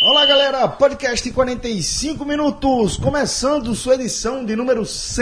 Olá galera, podcast 45 minutos, começando sua edição de número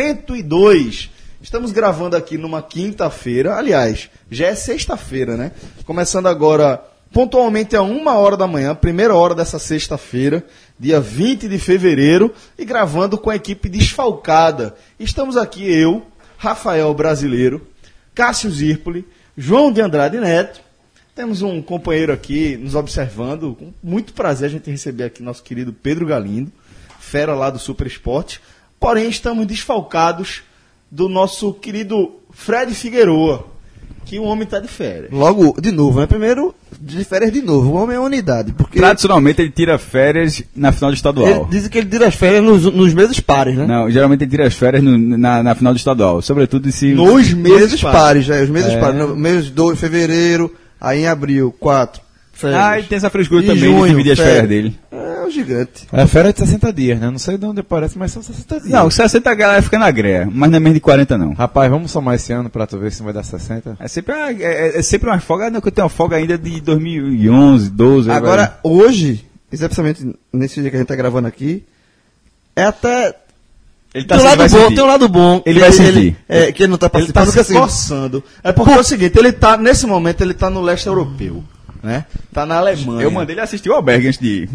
102. Estamos gravando aqui numa quinta-feira, aliás, já é sexta-feira, né? Começando agora pontualmente a 1h da manhã, primeira hora dessa sexta-feira, dia 20 de fevereiro, e gravando com a equipe desfalcada. Estamos aqui eu, Rafael Brasileiro, Cássio Zirpoli, João de Andrade Neto. Temos um companheiro aqui nos observando, com muito prazer a gente receber aqui nosso querido Pedro Galindo, fera lá do Super Esporte. Porém, estamos desfalcados do nosso querido Fred Figueroa, que o homem está de férias. Logo, de novo, né? Primeiro, de férias de novo. O homem é unidade. Porque tradicionalmente ele tira férias na final do estadual. Dizem que ele tira as férias nos meses pares, né? Não, geralmente ele tira as férias na final do estadual. Sobretudo se... Nos meses pares, os meses pares. No mês de fevereiro, aí em abril, 4. Ah, e tem essa frescura em também junho, de dividir as férias dele. É o gigante. É férias de 60 dias, né? Não sei de onde aparece, mas são 60 dias. Não, 60 a galera fica na greia, mas não é menos de 40 não. Rapaz, vamos somar esse ano pra tu ver se não vai dar 60. É sempre uma folga, não, que eu tenho uma folga ainda de 2011, 12. Agora, hoje, especialmente nesse dia que a gente tá gravando aqui, é até... Ele tá tem um lado bom, sentir. tem um lado bom. Ele vai sentir. Que ele não tá Ele está participando. se esforçando. É porque é o seguinte, ele tá, nesse momento, ele está no leste europeu, né? Tá na Alemanha. Eu mandei ele assistir o Albergue antes de ir.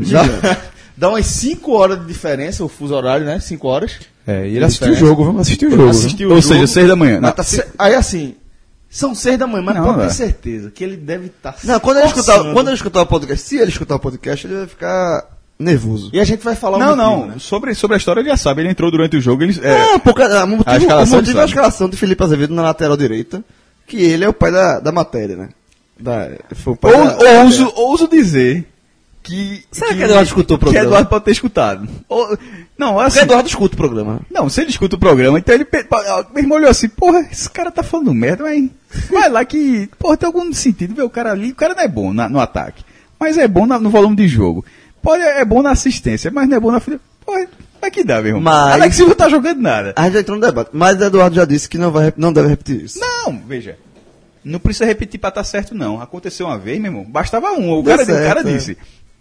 Dá umas 5 horas de diferença, o fuso horário, né? 5 horas. É, e ele assistiu o jogo, vamos assistir o jogo. Ou seja, 6 da manhã. Mas aí assim, são 6 da manhã, mas Não, pode ter é. certeza que ele deve estar Não, quando ele escutar o podcast, se ele escutar o podcast, ele vai ficar nervoso. E a gente vai falar Não, motivo, não. né? Sobre a história ele já sabe. Ele entrou durante o jogo. Ele, O motivo é a sabe. escalação de Felipe Azevedo na lateral direita, que ele é o pai da matéria, né? Foi o pai ouso dizer que... Será que Eduardo escutou o programa? Que Eduardo pode ter escutado. Não, assim... Porque Eduardo escuta o programa. Não, se ele escuta o programa, então ele... Meu irmão olhou assim, porra, esse cara tá falando merda, mas... Vai lá que... Porra, tem algum sentido ver o cara ali. O cara não é bom no ataque, mas é bom no volume de jogo. É bom na assistência, mas não é bom na... Porra, vai que dá, meu irmão. Mas... Alex Silva tá jogando nada. A gente já entrou no debate. Mas Eduardo já disse que não deve repetir isso. Não, veja. Não precisa repetir pra estar certo, não. Aconteceu uma vez, meu irmão. Bastava um. O Deu cara certo, disse.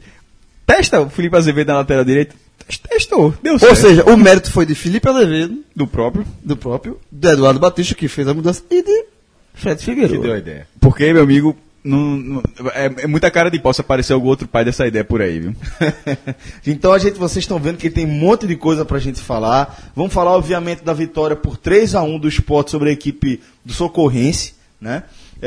Testa o Felipe Azevedo na lateral direita. Testou. Deu certo. Ou seja, o mérito foi de Felipe Azevedo, Do próprio. de Eduardo Batista, que fez a mudança, e de Fred Que deu a Figueiredo. ideia. Porque, meu amigo, é muita cara de possa aparecer algum outro pai dessa ideia por aí, viu? Então vocês estão vendo que tem um monte de coisa pra gente falar. Vamos falar, obviamente, da vitória por 3-1 do Sport sobre a equipe do Socorrense, né?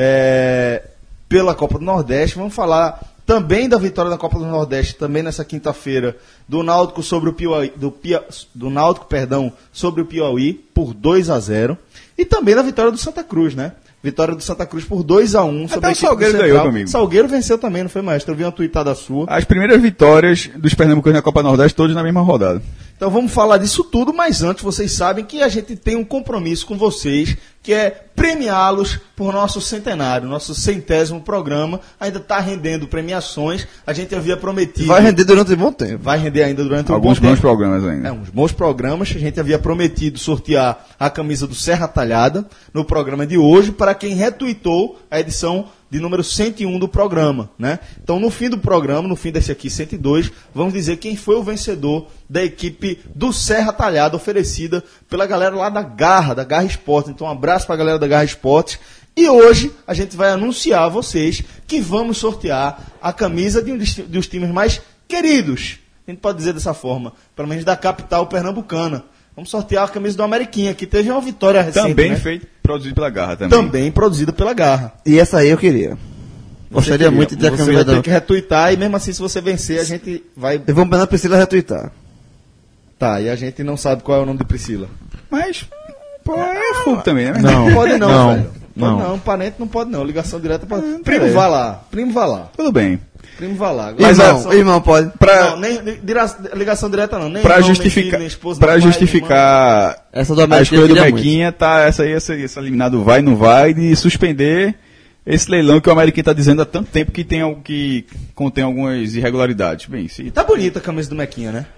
Pela Copa do Nordeste. Vamos falar também da vitória da Copa do Nordeste, também nessa quinta-feira, do Náutico sobre o Piauí, do Náutico, sobre o Piauí por 2-0. E também da vitória do Santa Cruz, né? Vitória do Santa Cruz por 2-1 sobre a equipe do Salgueiro Central. ganhou, meu amigo. Salgueiro venceu também, não foi, maestro? Eu vi uma tuitada sua. As primeiras vitórias dos pernambucanos na Copa Nordeste, todos na mesma rodada. Então vamos falar disso tudo, mas antes vocês sabem que a gente tem um compromisso com vocês, que é premiá-los por nosso centenário, nosso 100º programa. Ainda está rendendo premiações, a gente havia prometido... Vai render durante um bom tempo. Vai render ainda durante um Alguns bom bons tempo. programas ainda. Uns bons programas. A gente havia prometido sortear a camisa do Serra Talhada no programa de hoje, para quem retuitou a edição de número 101 do programa, né? Então, no fim do programa, no fim desse aqui, 102, vamos dizer quem foi o vencedor da equipe do Serra Talhada, oferecida pela galera lá da Garra Esportes. Então, um abraço para a galera da Garra Esportes. E hoje, a gente vai anunciar a vocês que vamos sortear a camisa de um dos times mais queridos, a gente pode dizer dessa forma, pelo menos da capital pernambucana. Vamos sortear a camisa do Ameriquinha, que teve uma vitória recente, Também né? produzido pela Garra também. Também produzida pela Garra. E essa aí eu queria. Gostaria muito de ter a Você camisa vai ter que retweetar e mesmo assim, se você vencer, a gente vai... Eu vou mandar a Priscila retweetar. Tá, e a gente não sabe qual é o nome de Priscila. Mas, pô, é fogo também, né? Não pode não, não, velho. não. Não, parente não pode não. Ligação direta pode... Primo, peraí. vá lá. Primo, vá lá. Tudo bem. Primo, vá lá. Mas, Irmão, pode. Não, nem ligação direta não. Nem Pra irmão, nem justificar, filho, nem esposa, pra nem pai, justificar Essa do a América escolha eu do queria Mequinha, tá essa eliminado vai, não vai, de suspender esse leilão que o Ameriquinha tá dizendo há tanto tempo que contém algumas irregularidades. Bem, se... Tá bonita a camisa do Mequinha, né?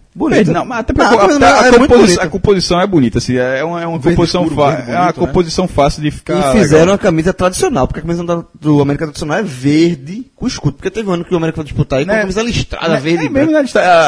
Bonita. Não, mas até Não, porque não, é muito bonita. a composição é bonita, assim, é uma composição escuro, fácil. verde É uma bonito, né? composição fácil de ficar. E fizeram legal. uma camisa tradicional, porque a camisa do América tradicional é verde com escudo. Porque teve um ano que o América foi disputar aí com a camisa listrada, verde. É mesmo, né?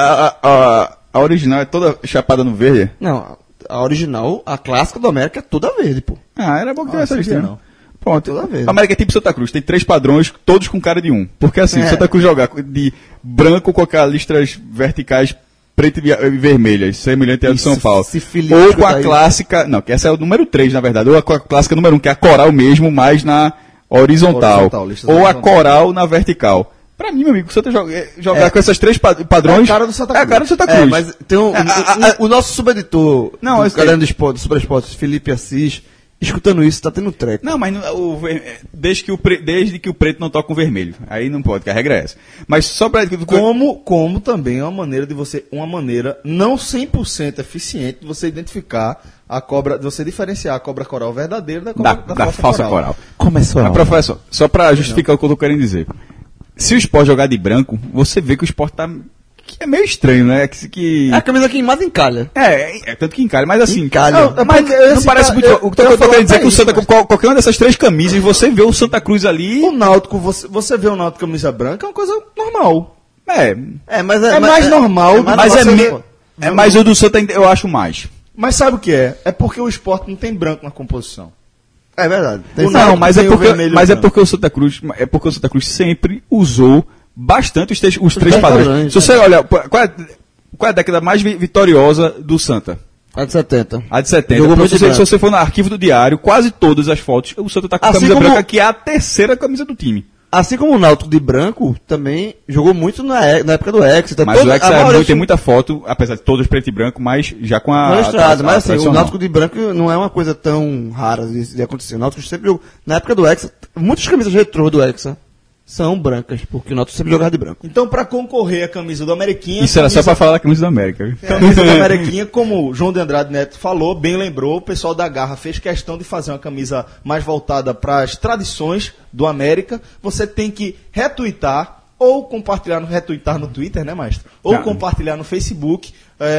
A original é toda chapada no verde. Não, a original, a clássica do América é toda verde, pô. Ah, era bom que tivesse sabia listrada. não. Pronto. Toda vez. A América é tipo Santa Cruz, tem 3 padrões, todos com cara de um. Porque assim, Santa Cruz jogar de branco com aquelas listras verticais preto e vermelhas, semelhante à de São Paulo. Ou com a clássica, não, que essa é o número 3, na verdade, ou com a clássica número 1, que é a coral mesmo, mas na horizontal. Ou a coral na vertical. Pra mim, meu amigo, o Santa jogar com essas 3 padrões. É a cara do Santa Cruz. É a cara do Santa Cruz. Mas tem o nosso subeditor Não, do Caderno do Super Esportes, Felipe Assis, escutando isso, tá tendo treco. Não, mas desde que o preto não toca o vermelho. Aí não pode, que a regra é essa. Mas só pra... Como também é uma maneira de você, uma maneira não 100% eficiente de você identificar a cobra, de você diferenciar a cobra coral verdadeira da cobra da falsa coral. Começou. Mas, professor, só pra justificar o que eu tô querendo dizer. Se o Sport jogar de branco, você vê que o Sport tá... Que é meio estranho, né? É a camisa queimada encalha. Tanto que encalha, mas assim... Encalha. Não parece muito... O que eu tô querendo dizer é que o Santa, qualquer uma dessas 3 camisas, você vê o Santa Cruz ali... O Náutico, você vê o Náutico camisa branca, é uma coisa normal. Mas É mais normal, Mas o do Santa eu acho mais. Mas sabe o que é? É porque o Sport não tem branco na composição. É verdade. Não, mas é tem o vermelho e o porque o Santa Cruz sempre usou bastante os 3 padrões. Se você olha, qual é a década mais vitoriosa do Santa? A de 70. A de 70. Jogou Então, muito se branco. você for no arquivo do diário, quase todas as fotos, o Santa tá com a Assim camisa como- branca, que é a terceira camisa do time. Assim como o Náutico de branco também jogou muito na época do Exeter. Mas o a Hexa maioria tem muita foto, apesar de todos preto e branco, mas já com a... Mas assim, o tradicional. Náutico de branco não é uma coisa tão rara de acontecer. O Náutico sempre jogou. Na época do Hexa, muitas camisas retrô do Hexa são brancas, porque o Náutico sempre jogava de branco. Então, para concorrer à camisa do Ameriquinha... Isso era só pra falar da camisa da América. Viu? Camisa da Ameriquinha, como o João de Andrade Neto falou, bem lembrou, o pessoal da Garra fez questão de fazer uma camisa mais voltada para as tradições do América. Você tem que retweetar ou compartilhar no Twitter, né, maestro? Ou compartilhar no Facebook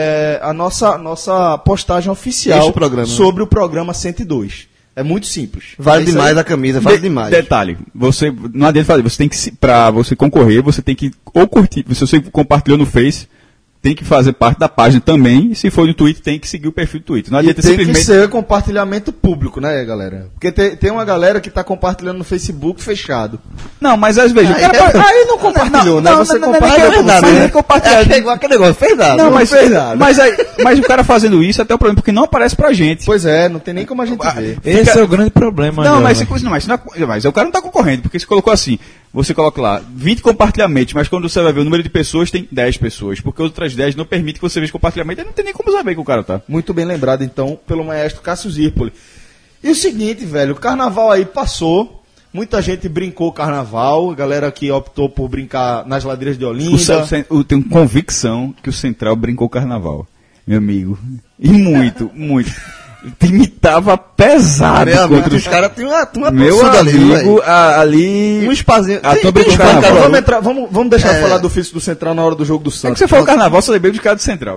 a nossa postagem oficial Este programa, né? sobre o programa 102. É muito simples. Vale É isso demais aí. a camisa, vale demais. Detalhe, não adianta fazer, você tem que, pra você concorrer, você tem que ou curtir, se você compartilhou no Face, tem que fazer parte da página também, e se for no Twitter, tem que seguir o perfil do Twitter. Não E adianta tem simplesmente... que ser compartilhamento público, né, galera? Porque tem uma galera que está compartilhando no Facebook fechado. Não, mas às vezes... Aí não compartilhou, né? Você compartilhou é verdade, você. né? É igual aquele negócio, fez nada. Não, mas, fez nada. mas o cara fazendo isso é até o problema, porque não aparece pra gente. Pois é, não tem nem como a gente ver. Esse é o grande problema. Não, Jovem. mas o cara não tá concorrendo, porque você colocou assim, você coloca lá 20 compartilhamentos, mas quando você vai ver o número de pessoas, tem 10 pessoas, porque as outras 10 não permitem que você veja compartilhamento, aí não tem nem como saber que o cara tá. Muito bem lembrado, então, pelo maestro Cássio Zirpoli. E o seguinte, velho, o carnaval aí passou, muita gente brincou o carnaval, a galera que optou por brincar nas ladeiras de Olinda. Eu tenho convicção que o Central brincou o carnaval, meu amigo. E muito, muito. O time tava pesado contra Os caras têm uma meu torcida amigo, velho. ali... Um espazinho. A tua Tem briga do espaço, carnaval. cara. Vamos deixar falar do ofício do Central na hora do jogo do É que Santos. você falou carnaval, você lembrei de cara do Central.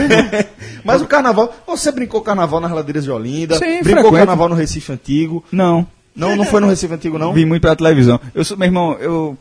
Mas o carnaval, você brincou carnaval nas ladeiras de Olinda, Sim, brincou frequente. carnaval no Recife Antigo. Não. Não foi no Recife Antigo, não? Vi muito pela televisão. Eu sou, meu irmão,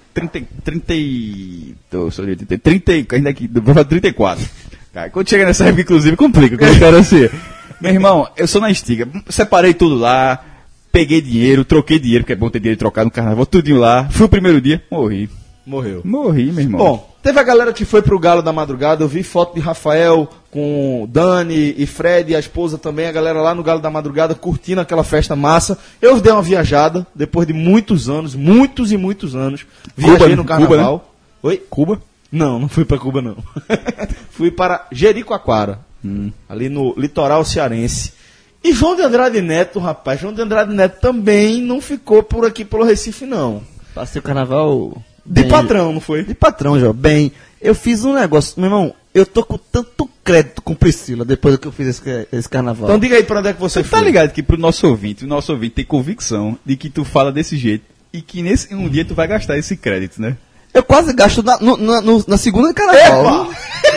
ainda aqui, vou falar 34. Cara, quando chega nessa época, inclusive, complica, quando eu quero assim. Meu irmão, eu sou na estiga, separei tudo lá, peguei dinheiro, troquei dinheiro, porque é bom ter dinheiro trocado no carnaval, tudinho lá. Fui o primeiro dia, morri. Morri, meu irmão. Bom, teve a galera que foi pro Galo da Madrugada, eu vi foto de Rafael com Dani e Fred e a esposa também, a galera lá no Galo da Madrugada curtindo aquela festa massa. Eu dei uma viajada, depois de muitos anos, muitos e muitos anos, viajei Cuba, no carnaval. Cuba, né? Oi? Cuba? Não fui pra Cuba, não. Fui para Jericoacoara, ali no litoral cearense. E João de Andrade Neto, rapaz, João de Andrade Neto também não ficou por aqui pelo Recife, não. Passei o carnaval... De bem. patrão, não foi? De patrão, já. Bem, eu fiz um negócio... Meu irmão, eu tô com tanto crédito com Priscila depois que eu fiz esse carnaval. Então diga aí pra onde é que você Você foi. tá ligado que pro nosso ouvinte, o nosso ouvinte tem convicção de que tu fala desse jeito e que um dia tu vai gastar esse crédito, né? Eu quase gasto na segunda de carnaval.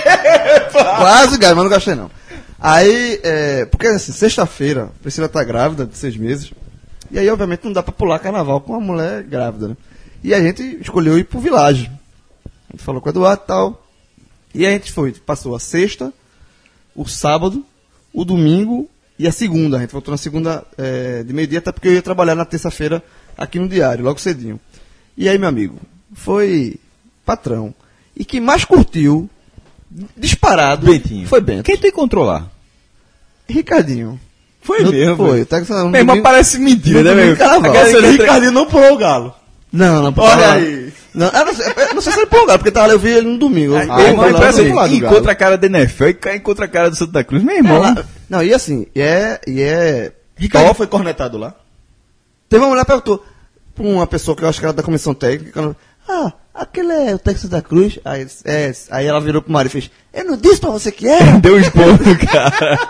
Quase gasto, mas não gastei não. Aí, porque assim, sexta-feira, a Priscila tá grávida de 6 meses. E aí, obviamente, não dá pra pular carnaval com uma mulher grávida, né? E a gente escolheu ir pro Village. A gente falou com o Eduardo e tal. E a gente passou a sexta, o sábado, o domingo e a segunda. A gente voltou na segunda de meio-dia, até porque eu ia trabalhar na terça-feira aqui no Diário, logo cedinho. E aí, meu amigo, foi patrão. E quem mais curtiu, disparado, Bentinho. foi Bento. Quem tu encontrou lá? Ricardinho. Foi mesmo. Foi. Meu irmão, parece mentira, né, meu? Ricardinho não pulou o galo. Não. Olha aí. Não, eu não sei se ele pulou, porque eu vi ele no domingo. Encontra a cara da NFL e encontra a cara do Santa Cruz, meu irmão. Não, e assim, Ricardinho foi cornetado lá? Teve uma mulher que perguntou pra uma pessoa que eu acho que era da comissão técnica, aquele é o técnico da Cruz. Aí ela virou pro Mário e fez, eu não disse pra você que era? Deu um esporro no cara.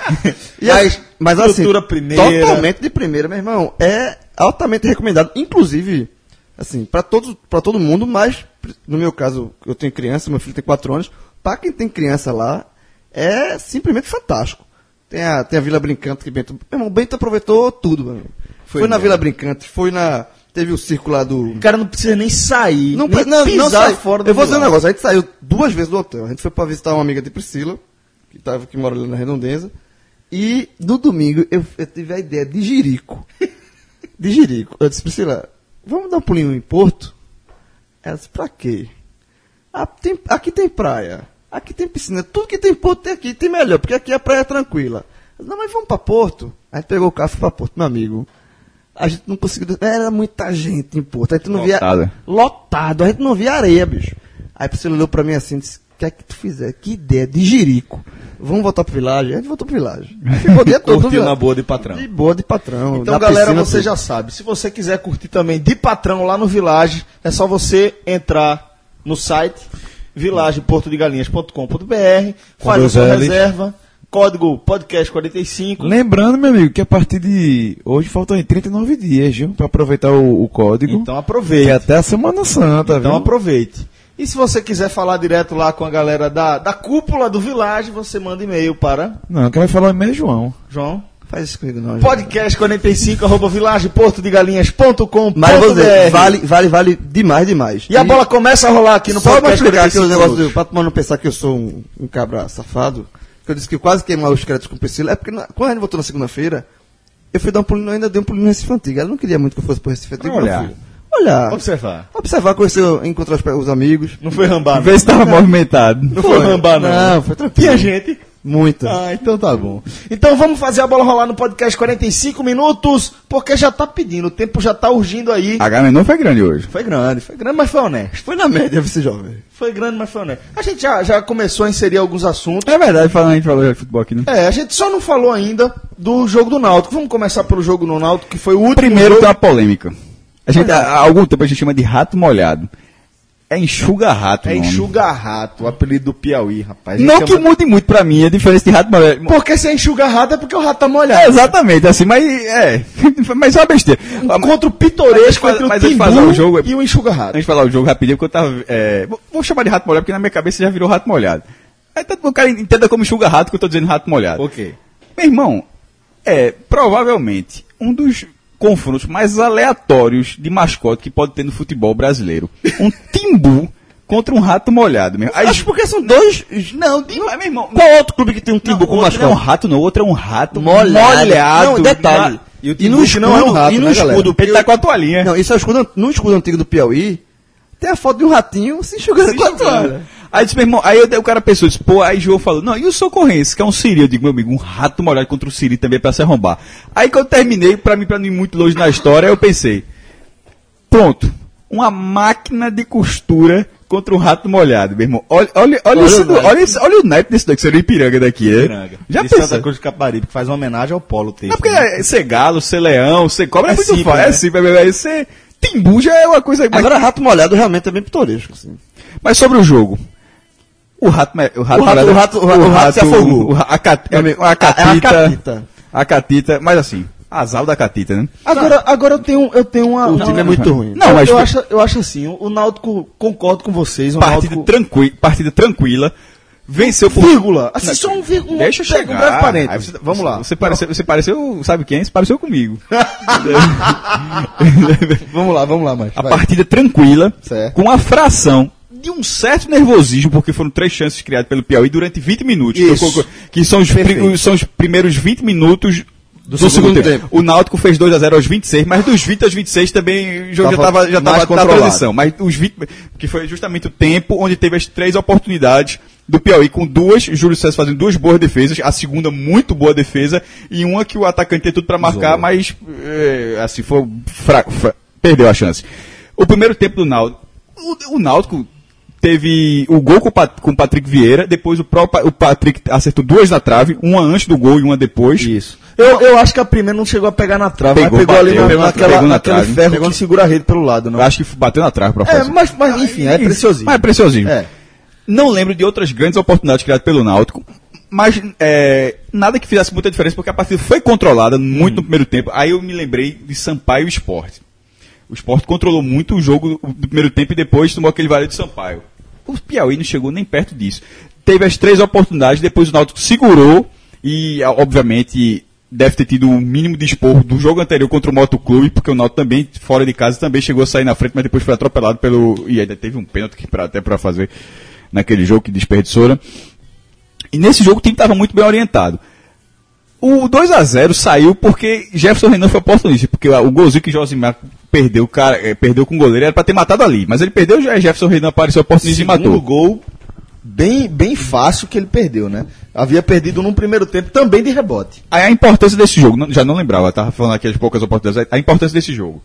Mas assim, primeira. Totalmente de primeira, meu irmão. É altamente recomendado, inclusive, assim, pra todo mundo, mas no meu caso, eu tenho criança, meu filho tem 4 anos, pra quem tem criança lá, é simplesmente fantástico. Tem a Vila Brincante que Bento... Meu irmão, Bento aproveitou tudo, mano. Foi na Vila Brincante, teve o circo lá do... O cara não precisa nem sair, Não pisar sai. fora do Eu vou dizer um lugar. negócio, a gente saiu 2 vezes do hotel. A gente foi pra visitar uma amiga de Priscila, que mora ali na Redondeza, e no domingo eu tive a ideia de Jerico. Eu disse, Priscila, vamos dar um pulinho em Porto? Ela disse, pra quê? Aqui tem praia, aqui tem piscina, tudo que tem Porto tem aqui, tem melhor, porque aqui a praia é tranquila. Eu disse, não, mas vamos pra Porto? A gente pegou o carro e foi pra Porto, meu amigo. A gente não conseguiu. Era muita gente em Porto. A gente não via. Lotado. A gente não via areia, bicho. Aí a pessoa olhou pra mim assim e disse: o que é que tu fizer? Que ideia de Jerico. Vamos voltar pro Village? A gente voltou pro Village. Ficou o dia todo. Curtiu na boa de patrão. De boa de patrão. Então, galera, você já sabe. Se você quiser curtir também de patrão lá no Village, é só você entrar no site villageportodegalinhas.com.br, faz a sua reserva. Código podcast 45. Lembrando, meu amigo, que a partir de hoje faltam 39 dias, viu? Pra aproveitar o código. Então aproveite. E até a Semana Santa, Então viu? aproveite. E se você quiser falar direto lá com a galera da cúpula do Village, você manda e-mail para... Não, quem vai falar o e-mail é João. João? Faz isso comigo, não. podcast45@villageportodegalinhas.com.br. Mas vou dizer, vale demais. E a bola começa a rolar aqui no só pra podcast explicar aqui o 45 negócio, pra tu não pensar que eu sou um cabra safado, que eu disse que eu quase queimar os créditos com o Priscila, é porque quando a gente voltou na segunda-feira, eu fui dar um pulinho, ainda dei um pulinho no Recife Antigo. Ela não queria muito que eu fosse pro Recife Antigo. Olhar. Observar, conhecer, encontrar os amigos. Não foi rambar, Vê se tava movimentado. Não foi rambar, não. Não, foi tranquilo. Tinha gente? Muita. Ah, então tá bom. Então vamos fazer a bola rolar no podcast 45 minutos, porque já tá pedindo, o tempo já tá urgindo aí. A Agamenon foi grande hoje. Foi grande, mas foi honesto. Foi na média, você jovem. Foi grande, mas foi honesto. A gente já começou a inserir alguns assuntos. É verdade, a gente falou de futebol aqui, né? A gente só não falou ainda do jogo do Náutico. Vamos começar pelo jogo do Náutico, que foi o último Primeiro jogo. tem uma polêmica. Há algum tempo a gente chama de rato molhado. É enxuga-rato, É nome. enxuga-rato, o apelido do Piauí, rapaz. Não que mude muito pra mim, a diferença de rato molhado. Porque se é enxuga-rato é porque o rato tá molhado. É, exatamente, assim, mas mas é uma besteira. Encontro pitoresco entre o Timbu e o enxuga-rato. Antes de falar o jogo rapidinho, porque eu tava... vou chamar de rato molhado, porque na minha cabeça já virou rato molhado. Aí o cara entenda como enxuga-rato que eu tô dizendo rato molhado. Ok. Meu irmão, provavelmente um dos confrontos mais aleatórios de mascote que pode ter no futebol brasileiro. Um Timbu contra um rato molhado, meu. Aí, Acho porque são dois... Não, meu irmão... Qual outro clube que tem um Timbu com mascote? Não é um rato, não. O outro é um rato molhado. Não, detalhe. E o Timbu que não é um rato, né, galera? Ele tá com a toalhinha. Não, isso é no escudo antigo do Piauí. Tem a foto de um ratinho se enxugando com a toalha. Aí disse, meu irmão, o cara pensou, disse, aí João falou, não, e o Socorrense, que é um siri? Eu digo, meu amigo, um rato molhado contra o siri também é pra se arrombar. Aí quando eu terminei, pra não ir muito longe na história, eu pensei, pronto, uma máquina de costura contra um rato molhado, meu irmão. Olha o naipe desse daqui, seria Ipiranga daqui, Já de pensa? Santa Cruz de Caparibe, que faz uma homenagem ao polo texto. Não, porque ser galo, ser leão, ser cobra é muito simples, fácil. né? É simples, aí ser Timbu já é uma coisa... Agora, rato molhado realmente é bem pitoresco, assim. Mas sobre o jogo... O rato se afogou. A catita, mas assim, Azar da Catita, né? Agora eu tenho uma... O time é muito ruim. Não, mas eu acho assim, o Náutico, concordo com vocês, o partida, Náutico... partida tranquila, venceu por... Vírgula, assim, só um vírgula. Deixa eu chegar. Um breve Aí parênteses. Vamos lá. Você pareceu, sabe quem? Você pareceu comigo. Vamos lá, mas A partida tranquila, Certo. com a fração de um certo nervosismo, porque foram 3 chances criadas pelo Piauí durante 20 minutos. Isso. Que são os primeiros 20 minutos do segundo tempo. O Náutico fez 2-0 aos 26, mas dos 20 aos 26 também o jogo já mais estava na controlado. transição. Mas os 20, que foi justamente o tempo onde teve as 3 oportunidades do Piauí, com 2, Júlio César fazendo 2 boas defesas, a segunda muito boa defesa, e uma que o atacante tem tudo para marcar, mas assim, foi fraco, perdeu a chance. O primeiro tempo do Náutico, o Náutico teve o gol com o Patrick Vieira, depois o Patrick acertou 2 na trave, uma antes do gol e uma depois. Isso. Eu acho que a primeira não chegou a pegar na trave, Pegou, mas pegou ali bateu, pegou na naquele trave. ferro que segura a rede pelo lado, não? Eu acho que bateu na trave pra fazer. Mas enfim, é preciosismo. Mas é preciosismo. É. Não lembro de outras grandes oportunidades criadas pelo Náutico, mas nada que fizesse muita diferença, porque a partida foi controlada muito no primeiro tempo. Aí eu me lembrei de Sampaio e Sport. O Sport controlou muito o jogo do primeiro tempo e depois tomou aquele vareio de Sampaio. O Piauí não chegou nem perto disso. Teve as 3 oportunidades, depois o Náutico segurou e, obviamente, deve ter tido o mínimo de esporro do jogo anterior contra o Motoclube, porque o Náutico também, fora de casa, também chegou a sair na frente, mas depois foi atropelado pelo... E ainda teve um pênalti até para fazer naquele jogo que desperdiçou, né? E nesse jogo o time estava muito bem orientado. O 2-0 saiu porque Jefferson Renan foi oportunista, porque o golzinho que Josimar perdeu com o goleiro era para ter matado ali, mas ele perdeu, Jefferson Renan apareceu oportunista e matou. O gol bem fácil que ele perdeu, né? Havia perdido num primeiro tempo também de rebote. Aí a importância desse jogo, já não lembrava, estava falando aqui as poucas oportunidades, a importância desse jogo.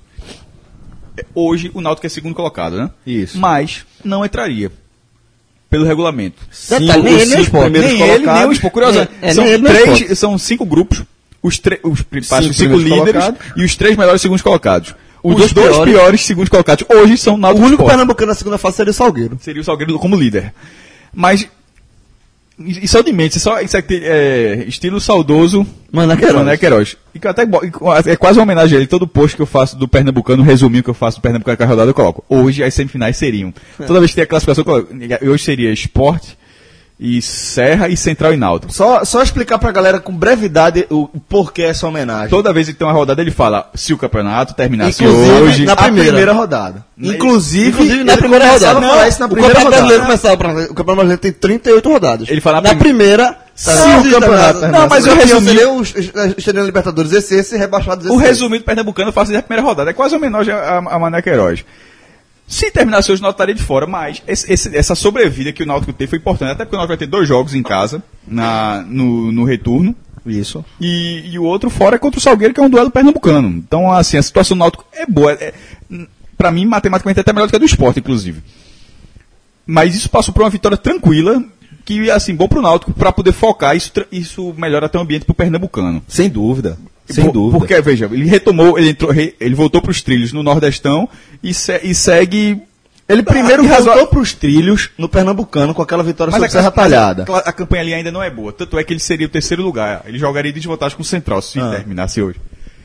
Hoje o Náutico é segundo colocado, né? Isso. Mas não entraria. Pelo regulamento. Sim, nem ele, nem o Sport. Nem ele, nem o Sport. Curioso, nem são 5 grupos, os 5 primeiros líderes colocados. e os 3 melhores segundos colocados. Os Os dois piores. piores segundos colocados hoje são O Náutico e único Sport. pernambucano na segunda fase seria o Salgueiro. Seria o Salgueiro como líder. Mas isso é de mente, isso é estilo saudoso Mané Queiroz. E que eu até é quase uma homenagem a ele. Todo post que eu faço do Pernambucano, resuminho que eu faço do Pernambucano com a rodada, eu coloco. Hoje as semifinais seriam. Toda vez que tem a classificação, eu coloco. Hoje seria Sport e Serra e Central e Náutico. Só explicar pra galera com brevidade o porquê essa homenagem. Toda vez que tem uma rodada, ele fala se o campeonato terminasse Inclusive, hoje. na primeira rodada. Inclusive na primeira rodada. a falar isso na O primeira Campeonato Brasileiro rodada. começava, o Campeonato Brasileiro tem 38 rodadas. Ele fala na primeira, se o campeonato Não, mas eu resumi. Seria Libertadores esse rebaixado esse. O resumido pernambucano eu faço desde a primeira rodada. É quase uma homenagem a Mané Queiroz. Se terminasse hoje, o Náutico estaria de fora, mas essa sobrevida que o Náutico teve foi importante. Até porque o Náutico vai ter 2 jogos em casa, no retorno. Isso. E o outro fora é contra o Salgueiro, que é um duelo pernambucano. Então, assim, a situação do Náutico é boa. Pra mim, matematicamente, é até melhor do que a do Sport, inclusive. Mas isso passou por uma vitória tranquila, que, assim, bom pro Náutico, pra poder focar. Isso melhora até o ambiente pro pernambucano. Sem dúvida. Sem dúvida. Porque, veja, ele retomou, ele voltou pros trilhos no Nordestão e segue... Ele primeiro e voltou pros trilhos no Pernambucano com aquela vitória sobre Serra mas Talhada. a campanha ali ainda não é boa. Tanto é que ele seria o 3º lugar. Ele jogaria de desvantagem com o Central, se terminasse hoje.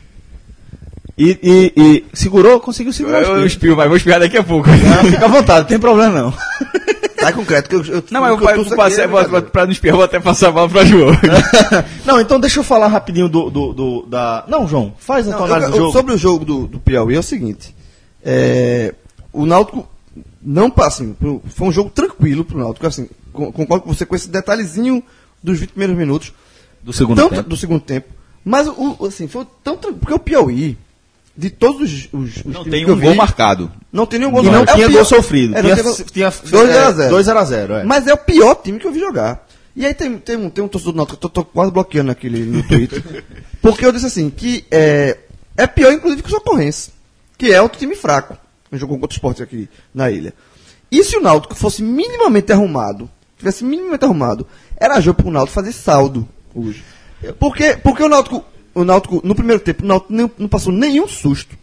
E segurou? Conseguiu segurar. Eu espio, mas vou espiar daqui a pouco. Não, fica à vontade, não tem problema não. Sai concreto. Não, mas pra não espiar, eu vou até passar a bola pra João. Não, então deixa eu falar rapidinho da... Não, João, faz a tua análise do jogo. Sobre o jogo do Piauí é o seguinte. O Náutico não passa, assim, foi um jogo tranquilo pro Náutico, assim, concordo com você com esse detalhezinho dos 20 primeiros minutos Do segundo tempo. do segundo tempo. Mas assim, foi tão tranquilo, porque o Piauí, de todos os Não times tem que eu um gol vi, marcado. não tem nenhum gol E não marcado. tinha É o gol pior- sofrido. Tinha 2-0. 2-0, é. Mas é o pior time que eu vi jogar. E aí tem um torcedor do Náutico, eu tô quase bloqueando aquele no Twitter, porque eu disse assim, que é pior inclusive que o Socorrense, que é outro time fraco, que jogou contra o Sport aqui na ilha. E se o Náutico fosse minimamente arrumado, era jogo pro Náutico fazer saldo hoje. Porque o Náutico, no primeiro tempo, o Náutico não passou nenhum susto.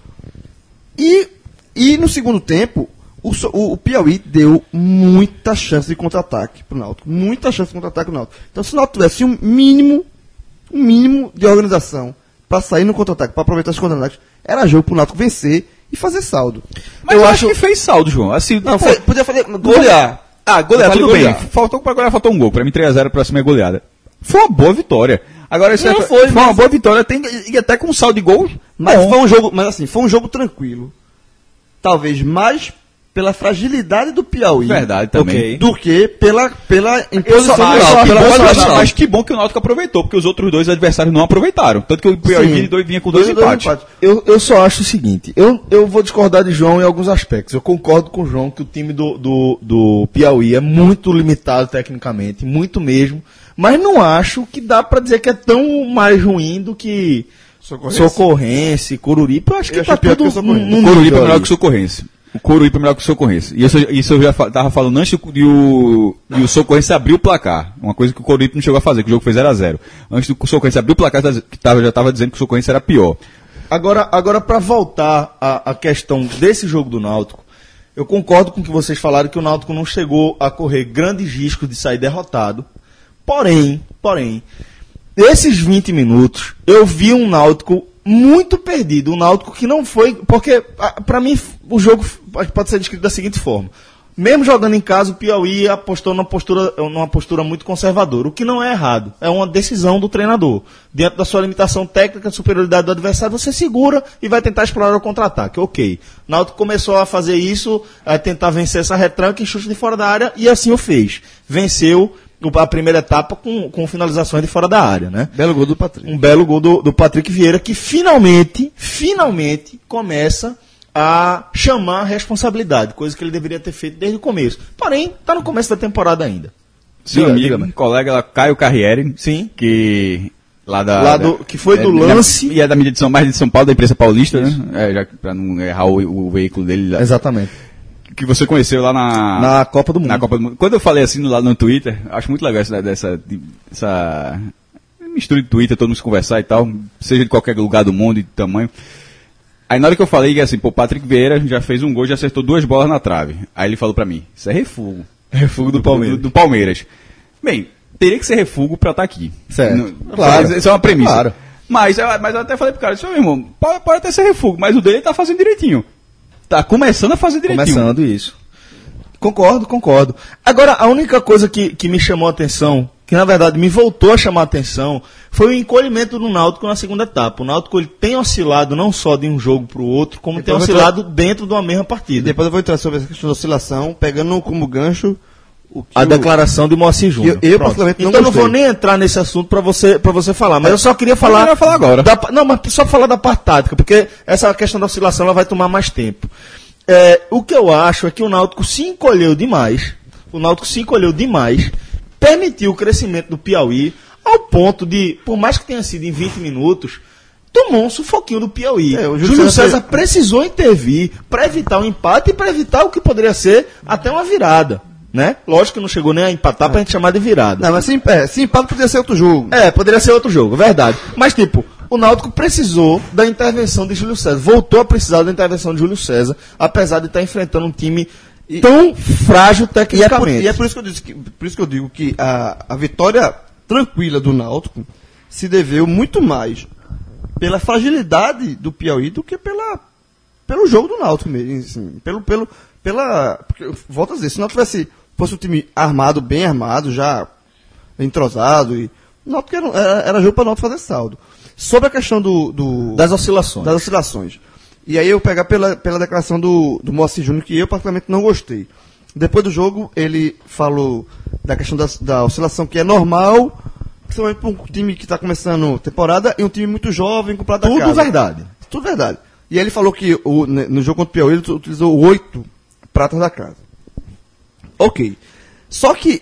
E no segundo tempo, o Piauí deu muita chance de contra-ataque pro Náutico. Muita chance de contra-ataque pro Náutico. Então, se o Náutico tivesse um mínimo de organização, pra sair no contra-ataque, pra aproveitar os contra-ataques, era jogo pro Náutico vencer e fazer saldo. Mas eu acho que fez saldo, João. Assim, Não, podia fazer golear. Golear, tudo bem. golear. Pra golear faltou um gol. Pra mim, 3x0 pra cima é goleada. Foi uma boa vitória. Agora, isso Não, foi uma mas- boa vitória, e até com saldo de gol. Mas bom. foi um jogo, mas assim, foi um jogo tranquilo. Talvez mais pela fragilidade do Piauí. Verdade também. Ok. Do que pela imposição do Mas, Náutico. Pela qualidade. mas que bom que o Náutico aproveitou, porque os outros dois adversários não aproveitaram. Tanto que o Piauí vinha com dois empates. Eu só acho o seguinte, eu vou discordar de João em alguns aspectos. Eu concordo com o João que o time do Piauí é muito limitado tecnicamente, muito mesmo, mas não acho que dá pra dizer que é tão mais ruim do que Socorrense, Coruripe. Eu acho que Eu tá acho pior tudo que o Socorrense. num O Coruripe é nível melhor ali. que o Socorrense. O Coruripe é melhor que o Socorrense. E isso eu já tava falando antes de o Socorrense abrir o placar. Uma coisa que o Coruripe não chegou a fazer, que o jogo foi 0x0. Antes do Socorrense abrir o placar, já tava dizendo que o Socorrense era pior. Agora para voltar à questão desse jogo do Náutico, eu concordo com o que vocês falaram, que o Náutico não chegou a correr grandes riscos de sair derrotado. Porém, esses 20 minutos, eu vi um Náutico muito perdido. Um Náutico que não foi... Porque, para mim, o jogo pode ser descrito da seguinte forma. Mesmo jogando em casa, o Piauí apostou numa postura muito conservadora, o que não é errado. É uma decisão do treinador. Diante da sua limitação técnica, superioridade do adversário, você segura e vai tentar explorar o contra-ataque. Ok. O Náutico começou a fazer isso, a tentar vencer essa retranca em chute de fora da área, e assim o fez. Venceu a primeira etapa com finalizações de fora da área, né? Belo gol do Patrick. Um belo gol do Patrick Vieira, que finalmente começa a chamar a responsabilidade, coisa que ele deveria ter feito desde o começo. Porém, está no começo da temporada ainda. Seu Diga, amigo, diga-me. colega lá, Caio Carriere, Sim. que Que foi do lance. E é da mídia de mais de São Paulo, da imprensa paulista, né? Já para não errar o veículo dele lá. Exatamente. Que você conheceu lá Na Copa do Mundo. na Copa do Mundo. Quando eu falei assim lá no Twitter, acho muito legal essa mistura de Twitter, todo mundo se conversar e tal, seja de qualquer lugar do mundo e de tamanho. Aí na hora que eu falei que assim, pô, Patrick Vieira já fez um gol, já acertou 2 bolas na trave. Aí ele falou pra mim, isso é refugo. Refugo do Palmeiras. Do Palmeiras. Bem, teria que ser refugo pra estar aqui. Certo. Claro. Isso é uma premissa. Claro. Mas eu até falei pro cara, meu irmão, pode até ser refugo, mas o dele tá fazendo direitinho. Tá começando a fazer direitinho. Começando isso. Concordo. Agora, a única coisa que me chamou a atenção, que na verdade me voltou a chamar a atenção, foi o encolhimento do Náutico na segunda etapa. O Náutico ele tem oscilado não só de um jogo para o outro, como tem oscilado dentro de uma mesma partida. Depois eu vou entrar sobre essa questão da oscilação, pegando como gancho A declaração de Moacir Júnior. Eu Pronto. particularmente não Então eu não vou gostei. nem entrar nesse assunto para você falar, mas eu só queria falar. Eu queria falar agora. Não, mas só falar da parte tática, porque essa questão da oscilação ela vai tomar mais tempo. O que eu acho é que o Náutico se encolheu demais. Permitiu o crescimento do Piauí ao ponto de, por mais que tenha sido em 20 minutos, tomou um sufoquinho do Piauí. O Júlio César precisou intervir para evitar o empate e para evitar o que poderia ser até uma virada. Né? Lógico que não chegou nem a empatar pra gente chamar de virada. Não, mas se empate poderia ser outro jogo. Poderia ser outro jogo, verdade. Mas, o Náutico precisou da intervenção de Júlio César. Voltou a precisar da intervenção de Júlio César, apesar de estar enfrentando um time tão frágil tecnicamente. E é por isso que eu digo que a vitória tranquila do Náutico se deveu muito mais pela fragilidade do Piauí do que pelo jogo do Náutico mesmo. Assim, porque, volto a dizer, se o Náutico fosse um time armado, bem armado, já entrosado, o Náutico era jogo para o Náutico fazer saldo. Sobre a questão das oscilações. E aí eu pegar pela declaração do Moacir Júnior, que eu particularmente não gostei. Depois do jogo, ele falou da questão da oscilação, que é normal, principalmente para um time que está começando a temporada, e um time muito jovem, comprado da casa. Tudo verdade. E aí ele falou que no jogo contra o Piauí, ele utilizou 8 pratas da casa. Ok. Só que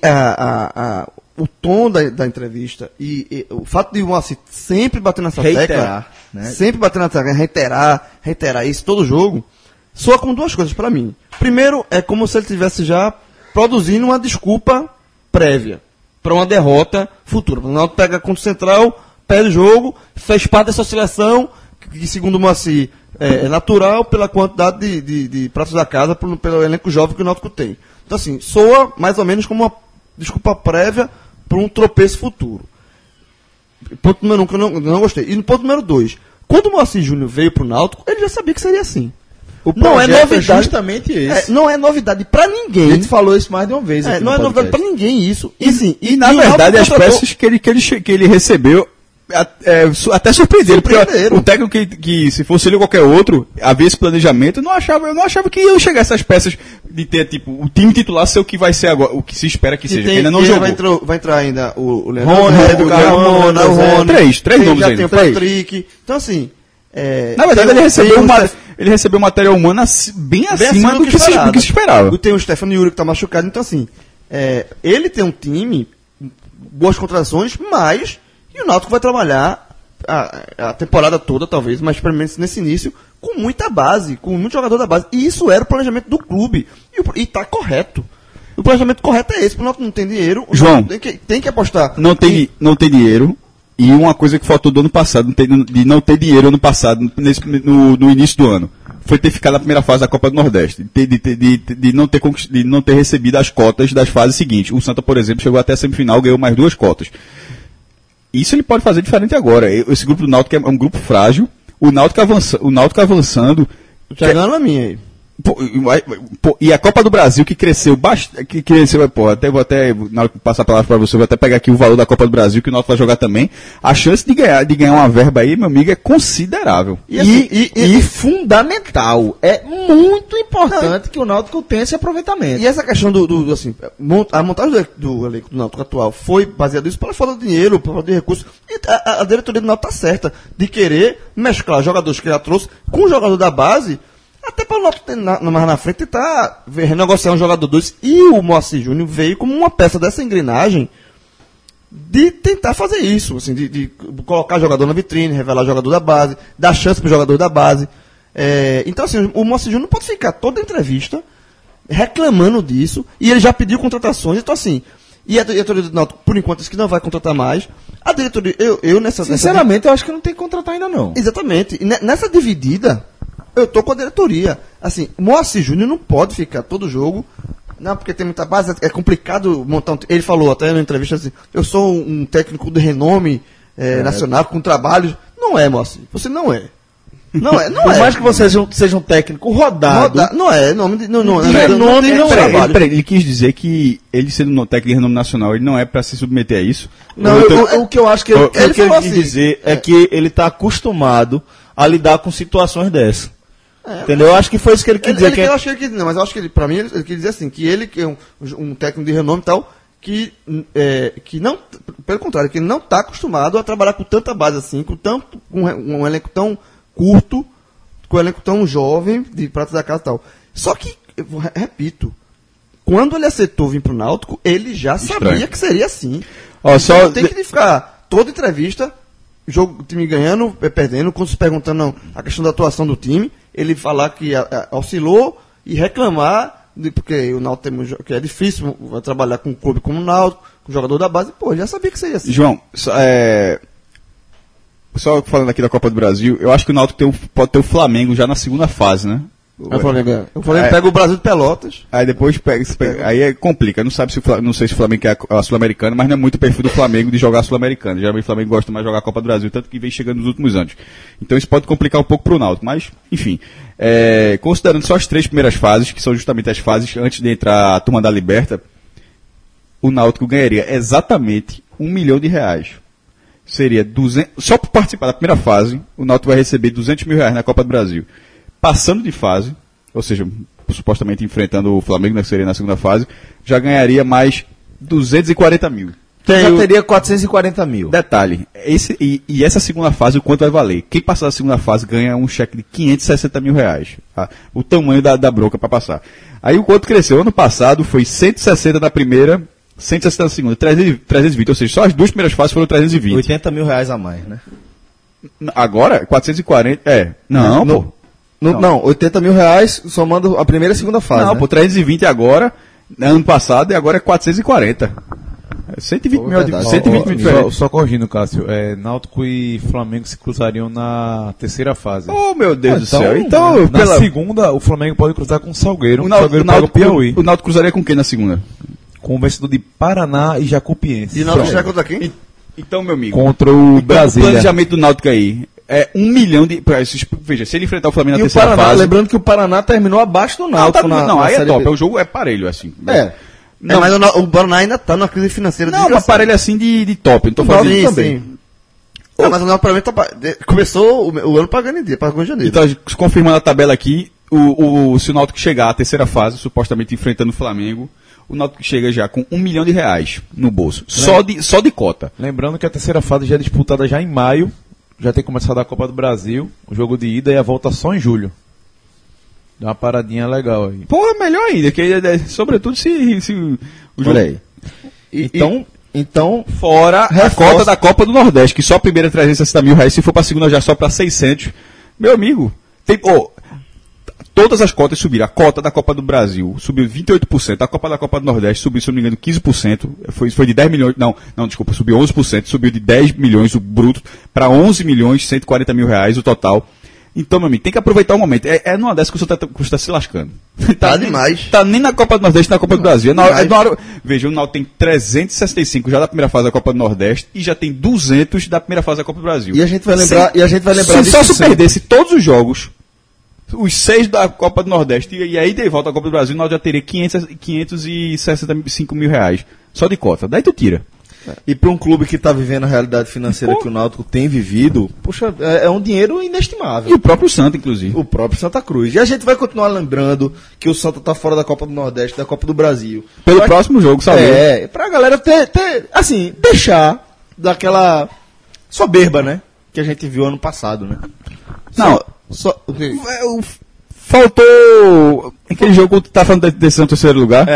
o tom da entrevista e o fato de o Moacir sempre bater nessa tecla, né? Sempre bater na tecla, reiterar isso todo jogo, soa com duas coisas para mim. Primeiro, é como se ele estivesse já produzindo uma desculpa prévia para uma derrota futura. O Náutico pega contra o Central, perde o jogo, fez parte dessa oscilação, que segundo o Moacir é natural pela quantidade de pratos da casa, pelo elenco jovem que o Náutico tem. Então assim, soa mais ou menos como uma desculpa prévia para um tropeço futuro. Ponto número 1 que eu não gostei. E no ponto número 2, quando o Moacir Júnior veio pro Náutico, ele já sabia que seria assim. Não é novidade. Justamente esse. Não é novidade pra ninguém. A gente falou isso mais de uma vez. Não é novidade pra ninguém isso. E na verdade, as peças que ele recebeu até surpreenderam. Porque o técnico que se fosse ele ou qualquer outro, havia esse planejamento, eu não achava que iam chegar essas peças de ter, tipo, o time titular ser o que vai ser agora, o que se espera que seja. Que ainda não jogou. Vai entrar ainda o Leandro, o Rony. Três nomes já ainda. Tem o Patrick. Então, assim... na verdade, ele recebeu material humano bem acima do que se esperava. Tem o Stefano Yuri que tá machucado, então assim, ele tem um time, boas contratações, mas e o Náutico vai trabalhar a temporada toda, talvez, mas pelo menos nesse início, com muita base, com muito jogador da base. E isso era o planejamento do clube. E tá correto. O planejamento correto é esse, porque o Náutico não tem dinheiro. João, tem que apostar. Não tem dinheiro. E uma coisa que faltou do ano passado, de não ter dinheiro ano passado, no início do ano, foi ter ficado na primeira fase da Copa do Nordeste. De não ter recebido as cotas das fases seguintes. O Santa, por exemplo, chegou até a semifinal, ganhou mais 2 cotas. Isso ele pode fazer diferente agora. Esse grupo do Náutico é um grupo frágil. O Náutico avançando. Chegando na minha aí. E a Copa do Brasil que cresceu bastante, vou até na hora que passar a palavra para você, vou até pegar aqui o valor da Copa do Brasil que o Náutico vai jogar também. A chance de ganhar uma verba aí, meu amigo, é considerável. E fundamental. É muito importante que o Náutico tenha esse aproveitamento. E essa questão assim, a montagem do elenco do Náutico atual foi baseada nisso pela falta de dinheiro, pela falta de recursos. E a diretoria do Náutico tá certa de querer mesclar jogadores que ela trouxe com o jogador da base. Até para o Náutico mais na frente tentar renegociar um jogador 2. E o Moacir Júnior veio como uma peça dessa engrenagem de tentar fazer isso. Assim, de colocar jogador na vitrine, revelar jogador da base, dar chance para o jogador da base. Então, assim, o Moacir Júnior não pode ficar toda entrevista reclamando disso. E ele já pediu contratações. Então, assim, e a diretoria do Náutico, por enquanto, disse que não vai contratar mais. A diretoria, Sinceramente, eu acho que não tem que contratar ainda, não. Exatamente. E nessa dividida... Eu tô com a diretoria. Assim, o Moacir Júnior não pode ficar todo jogo. Não, porque tem muita base, é complicado montar um... Ele falou até na entrevista assim, eu sou um técnico de renome nacional, com trabalho. Não é, Moacir. Você não é. Por mais que você seja um técnico rodado. Não é. Ele quis dizer que ele sendo um técnico de renome nacional, ele não é para se submeter a isso. Não, o que eu acho que ele quis dizer é que ele está acostumado a lidar com situações dessas. Entendeu? Eu acho que foi isso que ele quis dizer. Mas eu acho que ele, pra mim, ele quis dizer assim, que ele, que é um técnico de renome e tal, que não, pelo contrário, que ele não está acostumado a trabalhar com tanta base assim, com um elenco tão curto, com um elenco tão jovem, de pratos da casa e tal. Só que, repito, quando ele aceitou vir pro Náutico, ele já sabia que seria assim. Então, tem que ficar toda entrevista, o time ganhando, perdendo, quando se perguntando a questão da atuação do time, ele falar que oscilou e reclamar, porque o Náutico que é difícil trabalhar com um clube como o Náutico, com o jogador da base, já sabia que seria assim. João, só falando aqui da Copa do Brasil, eu acho que o Náutico pode ter o Flamengo já na segunda fase, né? O Flamengo pega o Brasil de Pelotas. Aí depois aí complica. Não sei se o Flamengo quer a Sul-Americana, mas não é muito o perfil do Flamengo de jogar a Sul-Americana. Geralmente o Flamengo gosta mais de jogar a Copa do Brasil, tanto que vem chegando nos últimos anos. Então isso pode complicar um pouco pro Náutico, mas, enfim. Considerando só as 3 primeiras fases, que são justamente as fases antes de entrar a turma da Liberta, o Náutico ganharia exatamente R$1 milhão. Seria 200, só por participar da primeira fase, o Náutico vai receber R$200 mil na Copa do Brasil. Passando de fase, ou seja, supostamente enfrentando o Flamengo, que seria na segunda fase, já ganharia mais 240 mil. Já teria 440 mil. Detalhe, essa segunda fase, o quanto vai valer? Quem passar da segunda fase ganha um cheque de R$560 mil. Tá? O tamanho da bronca para passar. Aí o quanto cresceu? Ano passado foi 160 na primeira, 160 na segunda, 320. Ou seja, só as 2 primeiras fases foram 320. R$80 mil a mais, né? Agora, 440, Não, 80 mil somando a primeira e segunda fase. Não, né? 320 agora, ano passado, e agora é 440. 120 mil diferentes. Só corrigindo, Cássio, Náutico e Flamengo se cruzariam na terceira fase. Oh, meu Deus do céu. Então, na segunda, o Flamengo pode cruzar com o Salgueiro. O Salgueiro pega o Piauí. O Náutico cruzaria com quem na segunda? Com o vencedor de Paraná e Jacupiense. E o Náutico será contra quem? Então, meu amigo. contra o O Brasília. planejamento do Náutico aí é 1 milhão de... Veja, se ele enfrentar o Flamengo E na o terceira Paraná, fase... lembrando que o Paraná terminou abaixo do Não, Náutico não, aí é Série top. B. O jogo é parelho, assim. É. Não, mas o Paraná ainda tá numa crise financeira. não, mas parelho assim de top. Não tô falando Sim, também. sim. Não, mas o Náutico Paraná começou o ano pagando em dia, pagou em janeiro. Então, confirmando a tabela aqui, se o Náutico chegar à terceira fase, supostamente enfrentando o Flamengo, o Náutico chega já com R$1 milhão no bolso. Só de cota. Lembrando que a terceira fase já é disputada já em maio. Já tem começado a Copa do Brasil. O jogo de ida e a volta só em julho. Dá uma paradinha legal aí. Porra, melhor ainda, que sobretudo se o jogo... Olha aí. Então, Fora a Reforça- cota da Copa do Nordeste, que só a primeira é R$360 mil, se for pra segunda já só pra 600. Meu amigo, todas as cotas subiram. A cota da Copa do Brasil subiu 28%. A Copa da Copa do Nordeste subiu, se não me engano, 15%. Foi de 10 milhões. Não, desculpa, subiu 11%. Subiu de 10 milhões o bruto para 11 milhões 140 mil reais o total. Então, meu amigo, tem que aproveitar o momento. É numa dessas que o Santa está se lascando. Tá demais. Tá nem na Copa do Nordeste, na Copa do Brasil. Veja, o Náutico tem 365 já da primeira fase da Copa do Nordeste e já tem 200 da primeira fase da Copa do Brasil. e a gente vai lembrar, Se disso só se sempre. perdesse todos os jogos, os 6 da Copa do Nordeste e aí de volta à Copa do Brasil, o Náutico já teria 565 mil reais. Só de cota. Daí tu tira. E para um clube que está vivendo a realidade financeira que o Náutico tem vivido, puxa, é um dinheiro E inestimável. o próprio Santa, inclusive. O próprio Santa Cruz. E a gente vai continuar lembrando que o Santa está fora da Copa do Nordeste, da Copa do Brasil. Pelo Vai- próximo jogo, sabe? pra galera assim, deixar daquela soberba, né? Que a gente viu ano passado, né? Não, faltou aquele jogo que tu tá falando da decisão do terceiro lugar.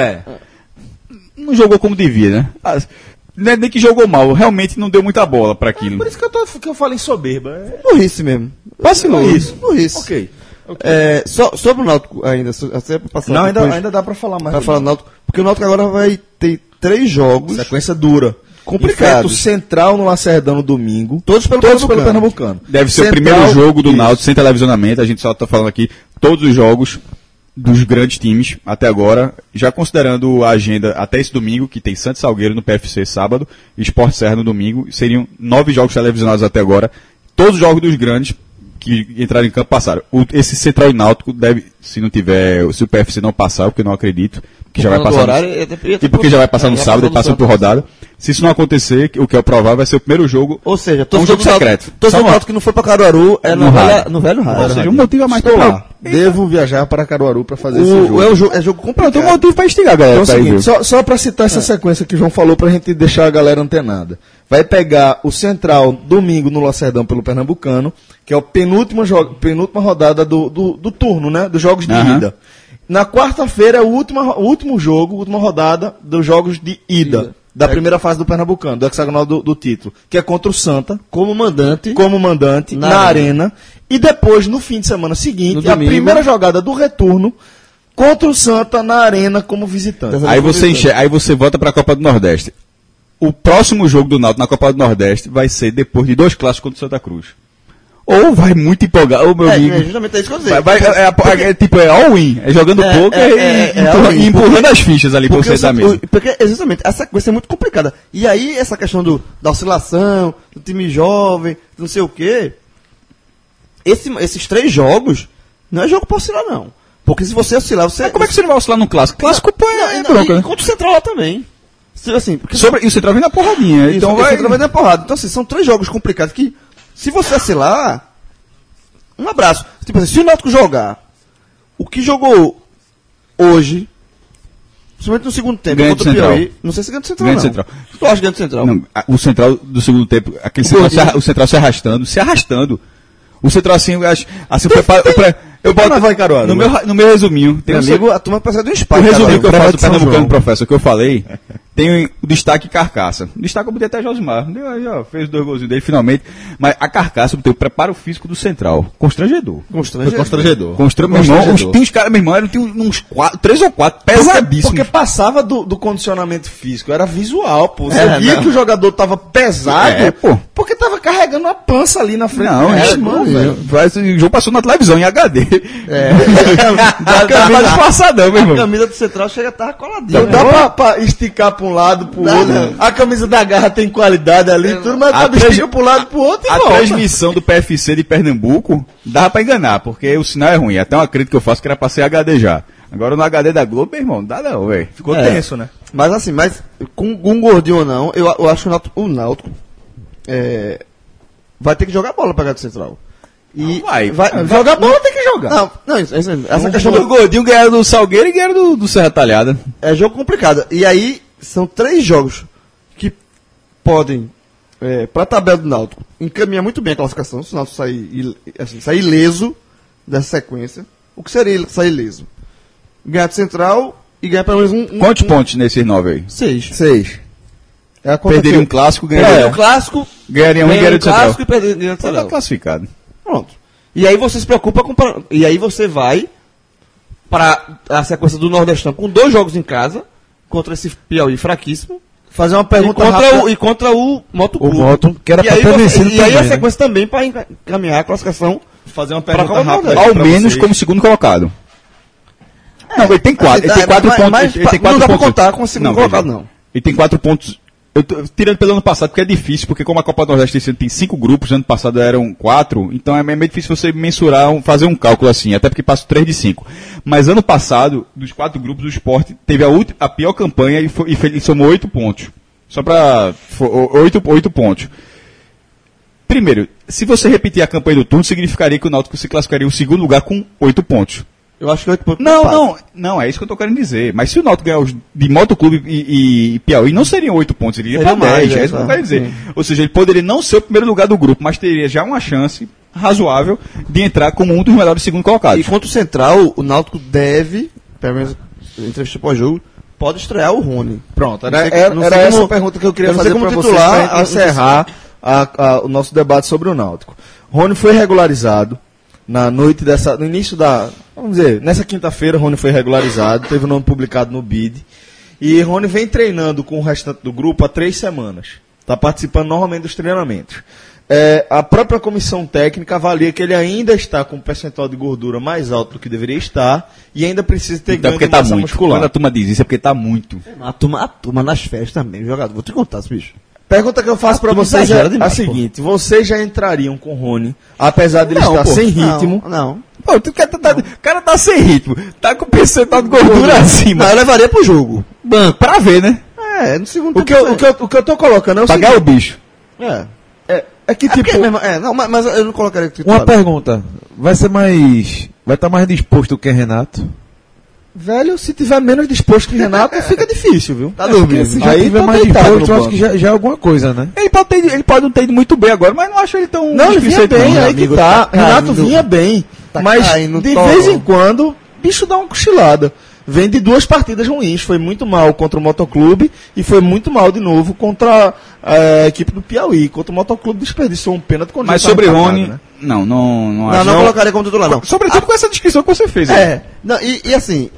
Não jogou como devia, né? Não é nem que jogou mal, realmente não deu muita bola pra aquilo. Por isso que eu falo em soberba. Burrice mesmo. Vacilou. Isso, burrice. Ok. Sobre o Náutico ainda, até pra passar Não, depois, ainda dá pra falar mais. pra falar do Náutico, porque o Náutico agora vai ter 3 jogos Sequência dura. complicados. Enfrenta o Central no Lacerdão no domingo. Todos pelo Pernambucano. Deve ser o Central, primeiro jogo do isso. Náutico sem televisionamento. A gente só tá falando aqui todos os jogos dos grandes times até agora, já considerando a agenda até esse domingo, que tem Santos Salgueiro no PFC sábado e Sport Serra no domingo, seriam 9 jogos televisionados até agora. Todos os jogos dos grandes que entraram em campo passaram. Esse Central e Náutico deve, se o PFC não passar, porque eu não acredito, que já vai passar e porque já vai passar no sábado e passa por rodada. Se isso não acontecer, o que é o provável vai ser o primeiro jogo. Ou seja, um jogo secreto. Todo Só Náutico que não foi pra Caruaru é No rádio. no velho rádio. Ou seja, um motivo a mais Estou pra lá. Devo viajar para Caruaru para fazer esse jogo. É jogo complicado. Pronto, um motivo pra instigar a galera. Então é o pra ir seguinte, ver. só para citar essa sequência que o João falou pra gente deixar a galera antenada. Vai pegar o Central domingo no Lacerdão pelo Pernambucano, que é a penúltima rodada do turno, né? Dos jogos de Aham. ida. Na quarta-feira é o último jogo, última rodada dos jogos de ida. Da primeira fase do Pernambucano, do hexagonal do título, que é contra o Santa, Como mandante. na arena. E depois, no fim de semana seguinte, No a domingo. primeira jogada do retorno contra o Santa na arena como visitante. Aí você volta pra Copa do Nordeste. O próximo jogo do Náutico na Copa do Nordeste vai ser depois de 2 clássicos contra o Santa Cruz. Ou vai muito empolgar, ou meu amigo. Justamente é isso que eu dizer. É all-in, é jogando poker e empurrando as fichas ali pra você dar mesmo. Porque, exatamente, essa sequência é muito complicada. E aí, essa questão da oscilação, do time jovem, não sei o quê. Esses 3 jogos, não é jogo pra oscilar, não. Porque se você oscilar, você. Mas como é que você não vai oscilar num clássico? Clássico, pô, é bronca, né? Contra o Central lá também. Assim, porque E o Central vem na porradinha. Então vai. Central vai dar porrada. Então, assim, são 3 jogos complicados que, se você oscilar, um abraço. Tipo assim, se o Náutico jogar o que jogou hoje, principalmente no segundo tempo, Ganha contra do o Central. Piauí, não sei se ganha do Central, Ganha do não. Central. Tu acha que ganha do Central? Não, o Central do segundo tempo, aquele o Central se arrastando. O Central assim, eu boto Mas vai, Caruaru, no meu resuminho. Tem Meu um amigo, a turma precisa de um O espaço. resuminho que eu faço do São Pernambucano, João. professor, que eu falei, tem o destaque Carcaça. O destaque eu botei até Josimar. Já fez 2 golzinhos dele, finalmente. Mas a Carcaça tem o preparo físico do Central. Constrangedor. Foi constrangedor. Meu irmão, tem uns caras, meu irmão, tem uns 3 ou 4 pesadíssimos. Porque passava do condicionamento físico, era visual, pô. Você É, via não. que o jogador tava pesado, É, pô. porque tava carregando a pança ali na frente. Não, É, mano, velho. o jogo passou na televisão, em HD. A Tá disfarçadão, meu a irmão. camisa do Central chega a estar coladinha. Então dá pra esticar pra um lado, pro outro. A camisa da Garra tem qualidade ali, tudo, mas tá bicho pro lado pro outro e A volta. transmissão do PFC de Pernambuco dava pra enganar, porque o sinal é ruim. Até uma crítica que eu faço que era pra ser HD já. Agora no HD da Globo, meu irmão, não dá não, velho. Ficou tenso, né? Mas assim, com um gordinho ou não, eu acho que o Náutico vai ter que jogar bola pra ganhar do Central. E Jogar bola tem que jogar. Não, essa questão O Gordinho ganharam do Salgueiro e ganharam do Serra Talhada. é jogo complicado. E aí, são 3 jogos que podem, pra tabela do Náutico, encaminhar muito bem a classificação, se o Náutico sair ileso dessa sequência. O que seria sair ileso? Ganhar do Central e ganhar pelo menos Quantos pontos nesses 9 aí? 6. É a conta Perderiam um que- clássico, Ganharia ganhariam o clássico, ganhariam um e ganhariam do Central. clássico e perderia do Tá Central. classificado. Pronto. E aí você se preocupa com... E aí você vai para a sequência do Nordestão com 2 jogos em casa, contra esse Piauí fraquíssimo, Fazer uma e pergunta rápida. contra o Moto O Clube. Moto, que era E pra aí, ter vencido e aí a também, né? sequência também para encaminhar a classificação. Fazer uma Pra pergunta Copa do rápida. Nordeste. Ao pra menos vocês. como segundo colocado. Não, ele tem 4. Ele tem 4 pontos. Ele tem 4 não dá pra pontos. contar com o segundo colocado, veja. não. Ele tem 4 pontos. Eu tô tirando pelo ano passado, porque é difícil, porque como a Copa do Nordeste esse ano tem 5 grupos, ano passado eram 4, então é meio difícil você mensurar, fazer um cálculo assim, até porque passa 3 de 5. Mas ano passado, dos 4 grupos, o Sport teve a pior campanha e somou 8 pontos. Só pra... 8 pontos. Primeiro, se você repetir a campanha do turno, significaria que o Náutico se classificaria em segundo lugar com 8 pontos. Eu acho que 8 pontos. Não, é isso que eu tô querendo dizer. Mas se o Náutico ganhar os de Motoclube e Piauí, não seriam 8 pontos, ele iria Seria para 10, mais, é isso que eu quero dizer. Sim. Ou seja, ele poderia não ser o primeiro lugar do grupo, mas teria já uma chance razoável de entrar como um dos melhores segundo colocados. E contra o Central, o Náutico deve, pelo menos em entrevista pós-jogo, pode estrear o Rony. Pronto, Não sei- era não sei essa como- a pergunta que eu queria eu não sei fazer como para vocês titular, para encerrar o nosso debate sobre o Náutico. Rony foi regularizado na noite no início vamos dizer, nessa quinta-feira Rony foi regularizado, teve o nome publicado no BID, e Rony vem treinando com o restante do grupo há 3 semanas. Está participando normalmente dos treinamentos. A própria comissão técnica avalia que ele ainda está com um percentual de gordura mais alto do que deveria estar e ainda precisa ter Então é ganho porque de tá massa muito. muscular. Quando a turma diz isso é porque tá muito. A turma nas festas também, jogador. Vou te contar, bicho. Pergunta que eu faço pra tu vocês exagera é demais, a seguinte: vocês já entrariam com o Rony, apesar de ele Não, estar pô. sem ritmo? Não. Pô, o cara tá sem ritmo, tá com o percentual de gordura acima. Mas eu levaria pro jogo. Banco, pra ver, né? No segundo O que eu tô colocando é o Pagar o bicho. é que tipo, mas eu não colocaria titular. Uma pergunta. Vai estar mais disposto que Renato? velho, se tiver menos disposto que Renato, fica difícil, viu? Tá dormindo. Se já Aí tiver tá mais deitado disposto, no eu acho banco. que já é alguma coisa, né? Ele pode não ter ido muito bem agora, mas não acho ele tão Não, ele vinha displicente, bem, não. aí que amigo, tá. tá Renato caindo. vinha bem, Tá mas caindo, de toró. vez em quando, bicho dá uma cochilada. Vem de 2 partidas ruins, foi muito mal contra o Motoclube e foi muito mal de novo contra a equipe do Piauí. Contra o Motoclube desperdiçou um pênalti quando Mas já tava sobre empatado, Rony, né? não Não, acho. não colocaria como titular, não. Sobretudo com essa descrição que você fez. aí. Não, e assim,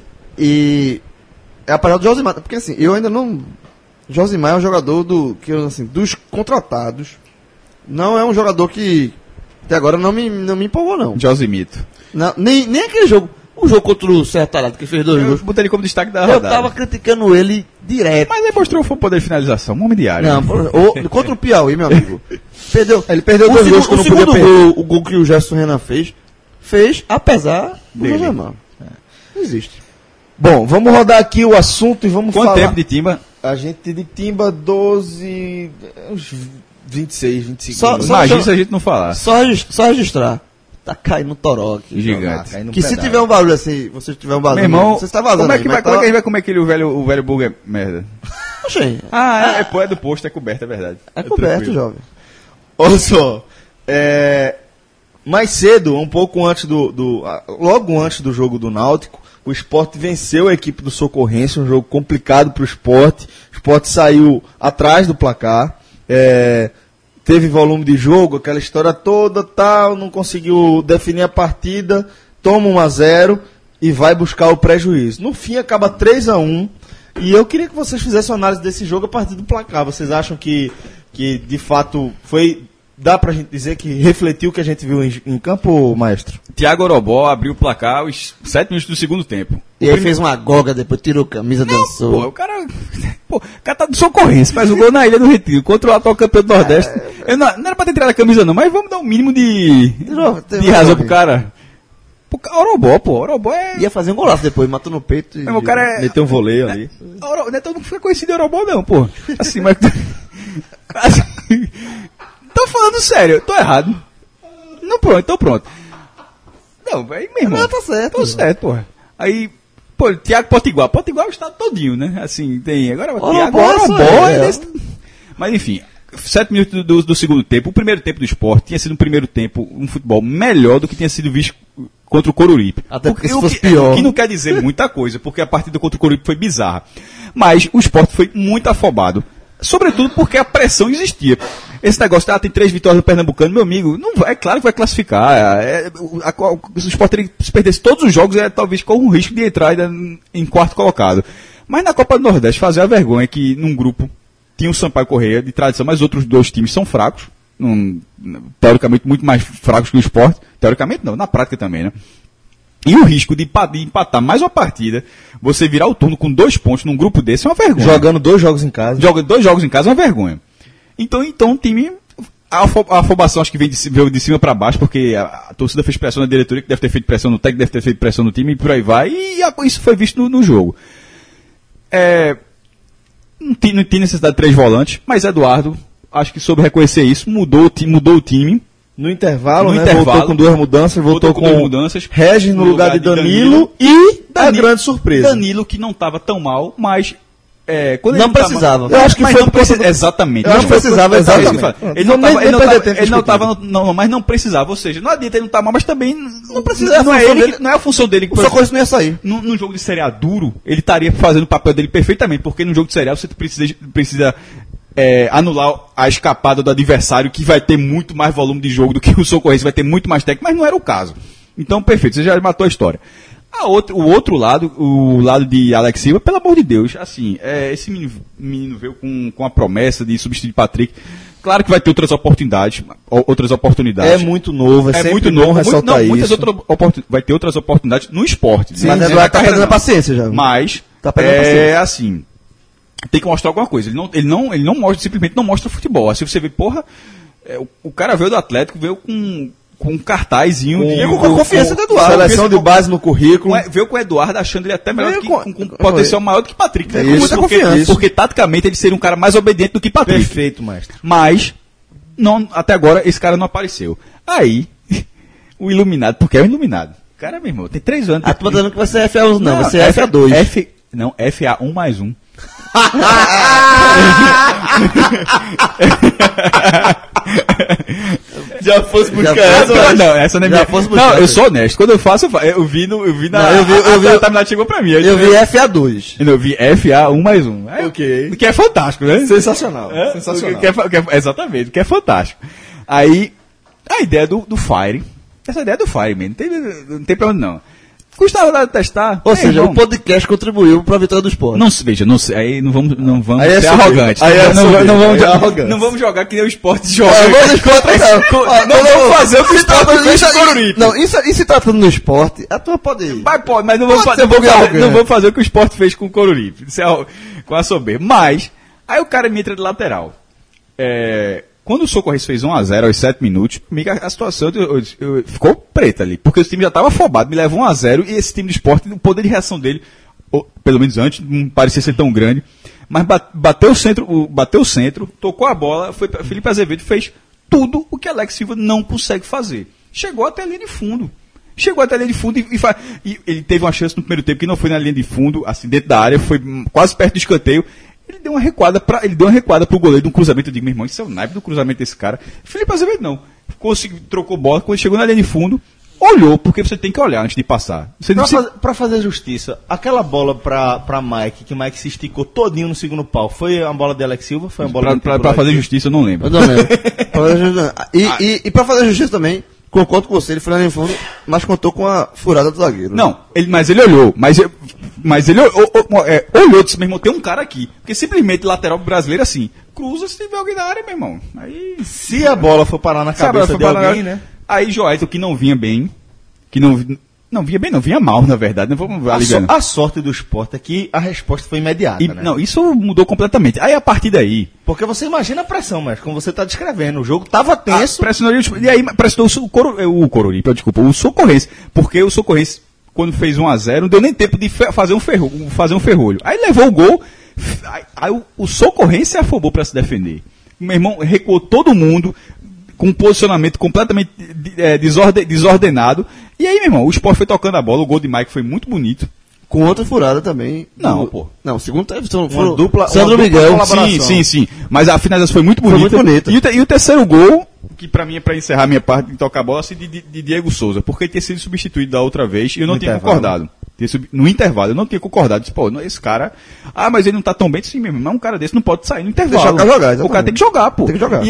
é a parada do Josimar, porque assim, eu ainda não... Josimar é um jogador dos contratados, não é um jogador que até agora não me empolgou, não. Josimito. Não, nem aquele jogo, o jogo contra o Serra Talhada, que fez 2 Eu gols, botei ele como destaque da eu rodada. tava criticando ele direto. Mas ele mostrou o poder de finalização, um homem de área. Não, contra o Piauí, meu amigo. Perdeu. Ele perdeu 2 gols que o não segundo podia perder. gol, o gol que o Gerson Renan fez apesar do Dele. Josemar. Não existe. Bom, vamos rodar aqui o assunto e vamos Quanto falar. tempo de timba? A gente de Timba 12, uns 26, 25 Só- minutos. Imagina se a gente não falar. Só registrar. Tá caindo um toró aqui. Gigante. Cai num Que se pedaço. tiver um barulho assim, você tiver um barulho, Meu irmão, você está vazando. como é que aí, mas como é que a gente vai comer aquele o velho burger merda? Oxê, É do posto, é coberto, é verdade. é coberto, tranquilo. jovem. Olha só, mais cedo, um pouco antes logo antes do jogo do Náutico, o Sport venceu a equipe do Socorrense, um jogo complicado para o Sport. O Sport saiu atrás do placar, teve volume de jogo, aquela história toda, tal, não conseguiu definir a partida, toma 1-0 e vai buscar o prejuízo. No fim acaba 3-1. E eu queria que vocês fizessem uma análise desse jogo a partir do placar. Vocês acham que de fato dá pra gente dizer que refletiu o que a gente viu em campo, maestro? Thiago Orobó abriu o placar aos 7 minutos do segundo tempo. E aí fez uma goga, depois tirou a camisa, dançou. Pô, o cara tá de socorrência, faz o gol na Ilha do Retiro, contra o atual campeão do Nordeste. Eu não era pra ter tirado a camisa não, mas vamos dar um mínimo de razão pro cara. Orobó é... Ia fazer um golaço depois, matou no peito e... O cara é... Meteu um voleio ali. Não é todo mundo que fica conhecido de Orobó não, pô. Assim, mas... assim, tô falando sério, tô errado. Não, pronto, então pronto. Não, aí meu irmão... Não, tá certo. Tô certo, porra. Aí... Pô, Thiago Potiguar é o estado todinho, né? Assim, tem... Agora, Thiago Orobó é desse... Mas, enfim... 7 minutos do segundo tempo. O primeiro tempo do Sport tinha sido um primeiro tempo, um futebol melhor do que tinha sido visto contra o Coruripe. Até porque se fosse pior. O que não quer dizer muita coisa, porque a partida contra o Coruripe foi bizarra. Mas o Sport foi muito afobado. Sobretudo porque a pressão existia. Esse negócio, tem 3 vitórias do Pernambucano, meu amigo, não vai, é claro que vai classificar. O Sport, se perdesse todos os jogos, talvez com o risco de entrar em quarto colocado. Mas na Copa do Nordeste, fazer a vergonha que num grupo tinha o Sampaio Corrêa de tradição, mas outros 2 times são fracos, teoricamente muito mais fracos que o Sport, teoricamente não, na prática também, né? E o risco de empatar mais uma partida, você virar o turno com 2 pontos num grupo desse é uma vergonha. Jogando 2 jogos em casa. Jogando 2 jogos em casa é uma vergonha. Então o time, a afobação acho que veio de cima para baixo, porque a torcida fez pressão na diretoria, que deve ter feito pressão no técnico, deve ter feito pressão no time, e por aí vai, e isso foi visto no jogo. Não tinha necessidade de 3 volantes, mas Eduardo, acho que soube reconhecer isso, mudou o time. No intervalo, voltou com 2 mudanças, voltou com 2 mudanças. Regis no lugar de Danilo e a grande surpresa. Danilo, que não estava tão mal, mas... quando não precisava. Eu acho que foi exatamente. Eu acho que precisava, exatamente. Ele não estava, mas não precisava. Ou seja, não adianta ele não estar mal, mas também não precisa. Não é a função dele. O Socorro não ia sair. Num jogo de Série A duro, ele estaria fazendo o papel dele perfeitamente, porque no jogo de Série A você precisa anular a escapada do adversário, que vai ter muito mais volume de jogo do que o Socorrense, vai ter muito mais técnico, mas não era o caso. Então, perfeito, você já matou a história. O outro lado, o lado de Alex Silva, pelo amor de Deus, assim, esse menino veio com a promessa de substituir Patrick. Claro que vai ter outras oportunidades. É muito novo, é muito novo ressaltar isso. Vai ter outras oportunidades no esporte. Sim, mas Eduardo tá perdendo a paciência já. Mas, tá perdendo a paciência. Assim, tem que mostrar alguma coisa. Ele não mostra, simplesmente não mostra futebol. Assim você vê, o cara veio do Atlético, veio com um cartazinho com a confiança do Eduardo. Seleção de base no currículo. Veio com o Eduardo achando ele até melhor com potencial maior do que Patrick. Né? Isso, porque taticamente ele seria um cara mais obediente do que Patrick. Perfeito, mestre. Mas, até agora, esse cara não apareceu. Aí, o iluminado, porque é o iluminado. O cara, meu irmão, tem 3 anos. Tu tá dizendo que vai ser FA1, não, vai ser FA2. FA1 mais 1. Já fosse buscar essa, não, essa não é minha. Não, eu sou honesto. Quando eu faço, eu vi na. Eu vi, a timeline chegou pra mim. Eu vi FA2. Eu vi FA1 mais 1. Ok. Que é fantástico, né? Sensacional. Sensacional. Exatamente, que é fantástico. Aí, a ideia do Fire. Essa ideia é do Fire, mesmo. Não tem problema, não. Custava testar. Ou seja, o podcast contribuiu para a vitória do Sport. Aí não vamos aí ser arrogantes. Não vamos jogar que nem o Sport joga. Não vamos fazer o que o Sport fez com o Coruripe. Não, e se tratando no Sport, a tua pode ir. Mas não vamos fazer o que o Sport fez com o Coruripe. Com a soberba. Mas, aí o cara me entra de lateral. Quando o Socorrense fez 1-0 aos 7 minutos, comigo a situação ficou preta ali, porque o time já estava afobado, me levou 1-0 e esse time de Sport, o poder de reação dele, ou, pelo menos antes, não parecia ser tão grande, mas bateu o centro, tocou a bola, Felipe Azevedo fez tudo o que Alex Silva não consegue fazer. Chegou até a linha de fundo. E ele teve uma chance no primeiro tempo que não foi na linha de fundo, assim, dentro da área, foi quase perto do escanteio. Ele deu uma recuada pro goleiro de um cruzamento. Eu digo, meu irmão, isso é o naipe do cruzamento desse cara. Felipe Azevedo não. Trocou bola, quando chegou na linha de fundo, olhou, porque você tem que olhar antes de passar. Pra fazer justiça, aquela bola pra Mike, que Mike se esticou todinho no segundo pau, foi a bola de Alex Silva? Foi a bola pra fazer justiça, eu não lembro. Eu não lembro. E pra fazer justiça também, concordo com você, ele foi lá no fundo, mas contou com a furada do zagueiro. Não, mas ele olhou. Mas ele olhou, disse, meu irmão, tem um cara aqui. Porque simplesmente lateral brasileiro assim, cruza se tiver alguém na área, meu irmão. Aí, se a bola for parar na cabeça de alguém, né? Aí Joelton, que não vinha bem, Não, vinha bem, não, vinha mal, na verdade. Não vamos aliviar. A sorte do Sport é que a resposta foi imediata, né? Não, isso mudou completamente. Aí, a partir daí... Porque você imagina a pressão, mas como você está descrevendo, o jogo tava tenso. Pressionou, e aí pressionou o Coruripe, desculpa, o Socorrense. Porque o Socorrense, quando fez 1-0, não deu nem tempo de fazer um ferrolho. Aí levou o gol, aí o Socorrense se afobou para se defender. Meu irmão recuou todo mundo, com um posicionamento completamente desordenado. E aí, meu irmão, o Sport foi tocando a bola, o gol de Mike foi muito bonito. Com outra furada também. Não, pô. Não, segundo teve Uma dupla Miguel. Sim. Mas a finalização foi muito bonita. Foi muito bonita. E o terceiro gol, que pra mim é pra encerrar a minha parte de tocar a bola, assim, de Diego Souza, porque ele tinha sido substituído da outra vez e eu não tinha concordado. No intervalo, eu não tinha concordado. Disse, pô, esse cara. Ah, mas ele não tá tão bem assim mesmo. Mas um cara desse não pode sair no intervalo. Deixar o cara jogar, exatamente. O cara tem que jogar, pô. Tem que jogar.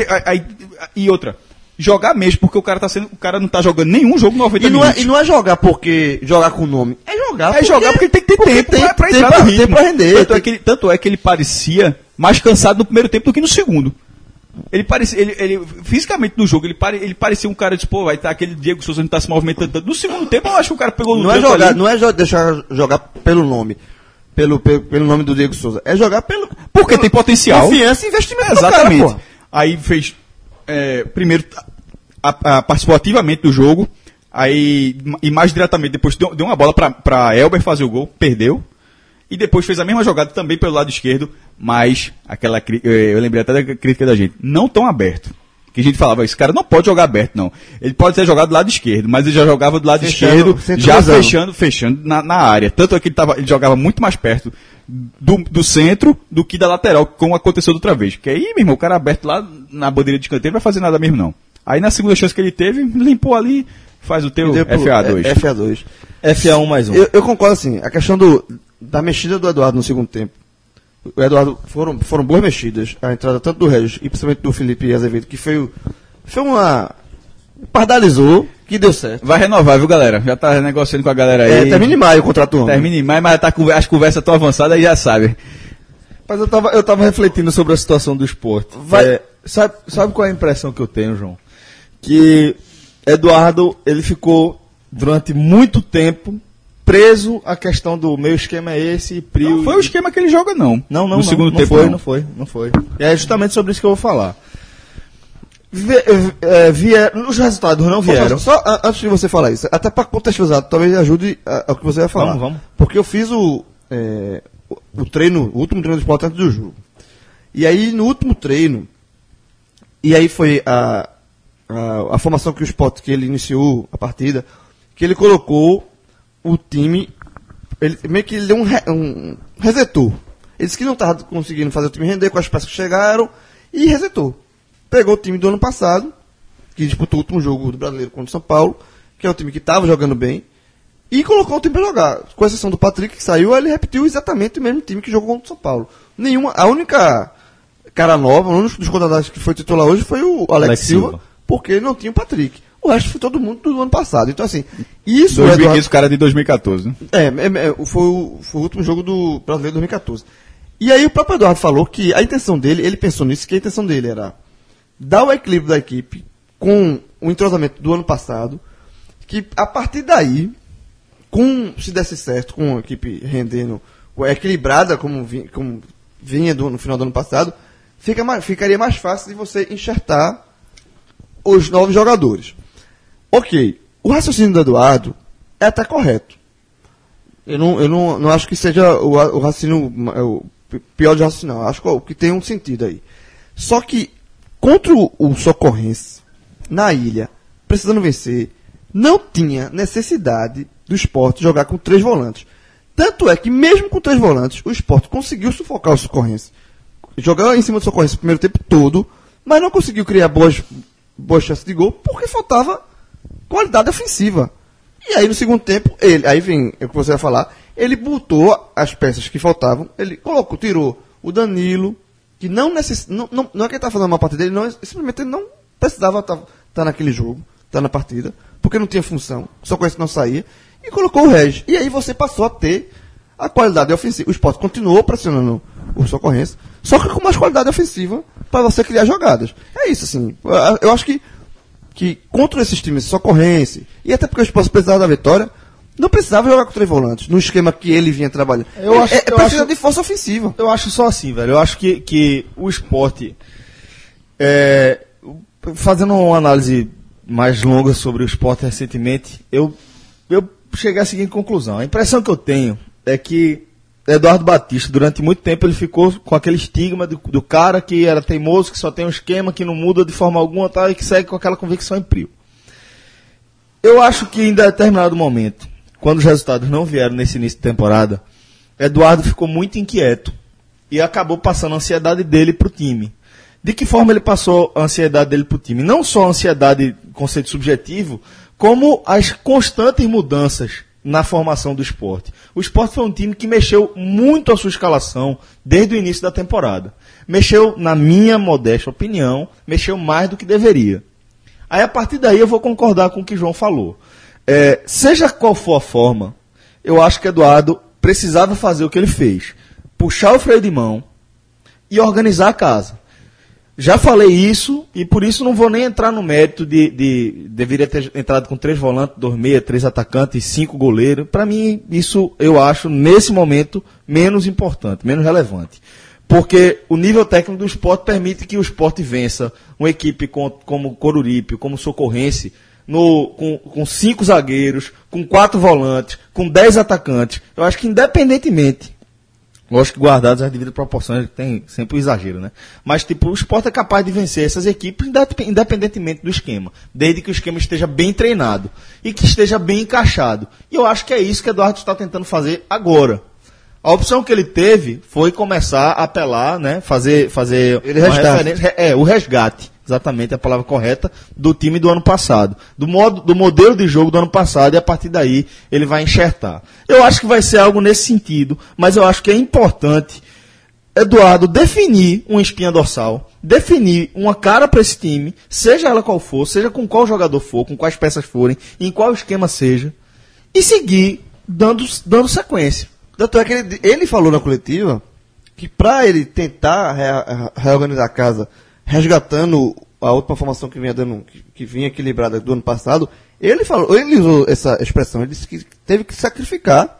E outra. Jogar mesmo, porque o cara não tá jogando nenhum jogo 90 minutos. E não é jogar porque jogar com o nome. É jogar porque ele tem que ter tempo pra entrar no ritmo. Tempo pra render. Tanto é que ele parecia mais cansado no primeiro tempo do que no segundo. Ele parecia, fisicamente no jogo, ele parecia um cara de, pô, vai estar aquele Diego Souza não tá se movimentando tanto. No segundo tempo, eu acho que o cara pegou no Não é deixar jogar pelo nome. Pelo nome do Diego Souza. É jogar porque tem potencial. Confiança e investimento. Exatamente. Do cara, aí fez. Primeiro, participou ativamente do jogo. Aí, e mais diretamente, depois deu uma bola pra Elber fazer o gol, perdeu. E depois fez a mesma jogada também pelo lado esquerdo, mas eu lembrei até da crítica da gente, não tão aberto. Que a gente falava, esse cara não pode jogar aberto, não. Ele pode ser jogado do lado esquerdo, mas ele já jogava do lado esquerdo, já fechando na área. Tanto é que ele jogava muito mais perto do centro do que da lateral, como aconteceu da outra vez. Porque aí, meu irmão, o cara aberto lá na bandeira de escanteio não vai fazer nada mesmo, não. Aí na segunda chance que ele teve, limpou ali, faz o teu FA2. FA2. FA1 mais um. Eu concordo assim, a questão da mexida do Eduardo no segundo tempo. O Eduardo foram boas mexidas. A entrada tanto do Regis e principalmente do Felipe Azevedo, que foi uma. Pardalizou, que deu certo. Vai renovar, viu, galera? Já tá negociando com a galera aí. Termina em maio o contrato do homem. Termina em maio, mas as conversas tão avançadas aí já sabe. Mas eu tava refletindo sobre a situação do Sport. Sabe qual é a impressão que eu tenho, João? Que Eduardo, ele ficou durante muito tempo preso à questão do meu esquema é esse e Prio. Não foi o esquema que ele joga, não. Não. No segundo tempo, não foi. E é justamente sobre isso que eu vou falar. Os resultados não vieram. Só antes de você falar isso, até para contextualizar, talvez ajude ao que você vai falar. Vamos. Porque eu fiz o último treino do Sport antes do jogo. E aí, no último treino, e aí foi a formação que o Sport, que ele iniciou a partida, que ele colocou o time, ele meio que ele deu um resetou. Ele disse que não estava conseguindo fazer o time render com as peças que chegaram e resetou. Pegou o time do ano passado, que disputou o último jogo do Brasileiro contra o São Paulo, que é um time que estava jogando bem, e colocou o time para jogar. Com exceção do Patrick, que saiu, ele repetiu exatamente o mesmo time que jogou contra o São Paulo. A única cara nova, um dos contratados que foi titular hoje foi o Alex Silva, porque não tinha o Patrick. O resto foi todo mundo do ano passado. Então, assim, isso... 2015, o cara de 2014, né? Foi o último jogo do Brasileiro de 2014. E aí o próprio Eduardo falou que a intenção dele, ele pensou nisso, que a intenção dele era dar o equilíbrio da equipe com o entrosamento do ano passado, que a partir daí, se desse certo, com a equipe rendendo, equilibrada como vinha no final do ano passado, ficaria mais fácil de você enxertar os novos jogadores. Ok, o raciocínio do Eduardo é até correto. Eu não acho que seja o raciocínio o pior de raciocínio. Acho que tem um sentido aí. Só que contra o Socorrense, na ilha, precisando vencer, não tinha necessidade do Sport jogar com 3 volantes. Tanto é que mesmo com 3 volantes, o Sport conseguiu sufocar o Socorrense. Jogou em cima do Socorrense o primeiro tempo todo, mas não conseguiu criar boas chances de gol porque faltava qualidade ofensiva. E aí no segundo tempo, aí vem o que você vai falar, ele botou as peças que faltavam, ele tirou o Danilo, que não é que ele estava fazendo uma partida dele, simplesmente ele não precisava estar naquele jogo, estar na partida, porque não tinha função, só com isso não saía, e colocou o Regis. E aí você passou a ter a qualidade ofensiva. O Sport continuou pressionando o Socorrense, só que com mais qualidade ofensiva para você criar jogadas. É isso, assim. Eu acho que contra esses times Socorrense, e até porque o Sport precisava da vitória, não precisava jogar com 3 volantes, no esquema que ele vinha trabalhando. Precisa de força ofensiva. Eu acho só assim, velho. Eu acho que o Sport, fazendo uma análise mais longa sobre o Sport recentemente, eu cheguei à seguinte conclusão. A impressão que eu tenho é que Eduardo Batista, durante muito tempo, ele ficou com aquele estigma do cara que era teimoso, que só tem um esquema, que não muda de forma alguma tal, e que segue com aquela convicção em prio. Eu acho que em determinado momento, quando os resultados não vieram nesse início de temporada, Eduardo ficou muito inquieto e acabou passando a ansiedade dele para o time. De que forma ele passou a ansiedade dele para o time? Não só a ansiedade, conceito subjetivo, como as constantes mudanças na formação do Sport. O Sport foi um time que mexeu muito a sua escalação desde o início da temporada. Mexeu, na minha modesta opinião, mexeu mais do que deveria. Aí, a partir daí, eu vou concordar com o que o João falou. Seja qual for a forma, eu acho que Eduardo precisava fazer o que ele fez. Puxar o freio de mão e organizar a casa. Já falei isso e por isso não vou nem entrar no mérito de deveria ter entrado com 3 volantes, 2 meias, 3 atacantes e 5 goleiros. Para mim, isso eu acho, nesse momento, menos importante, menos relevante. Porque o nível técnico do Sport permite que o Sport vença uma equipe como Coruripe, como Socorrense, com 5 zagueiros, com 4 volantes, com 10 atacantes. Eu acho que independentemente, lógico que guardados as devidas proporções, tem sempre o exagero, né? Mas tipo, o Sport é capaz de vencer essas equipes independentemente do esquema, desde que o esquema esteja bem treinado e que esteja bem encaixado. E eu acho que é isso que Eduardo está tentando fazer agora. A opção que ele teve foi começar a apelar, né? Fazer o resgate, exatamente a palavra correta, do time do ano passado, do modelo de jogo do ano passado, e a partir daí ele vai enxertar. Eu acho que vai ser algo nesse sentido, mas eu acho que é importante Eduardo definir uma espinha dorsal, definir uma cara para esse time, seja ela qual for, seja com qual jogador for, com quais peças forem, em qual esquema seja, e seguir dando sequência. Tanto é que ele falou na coletiva que para ele tentar reorganizar a casa, resgatando a última formação que vinha equilibrada do ano passado, ele usou essa expressão, ele disse que teve que sacrificar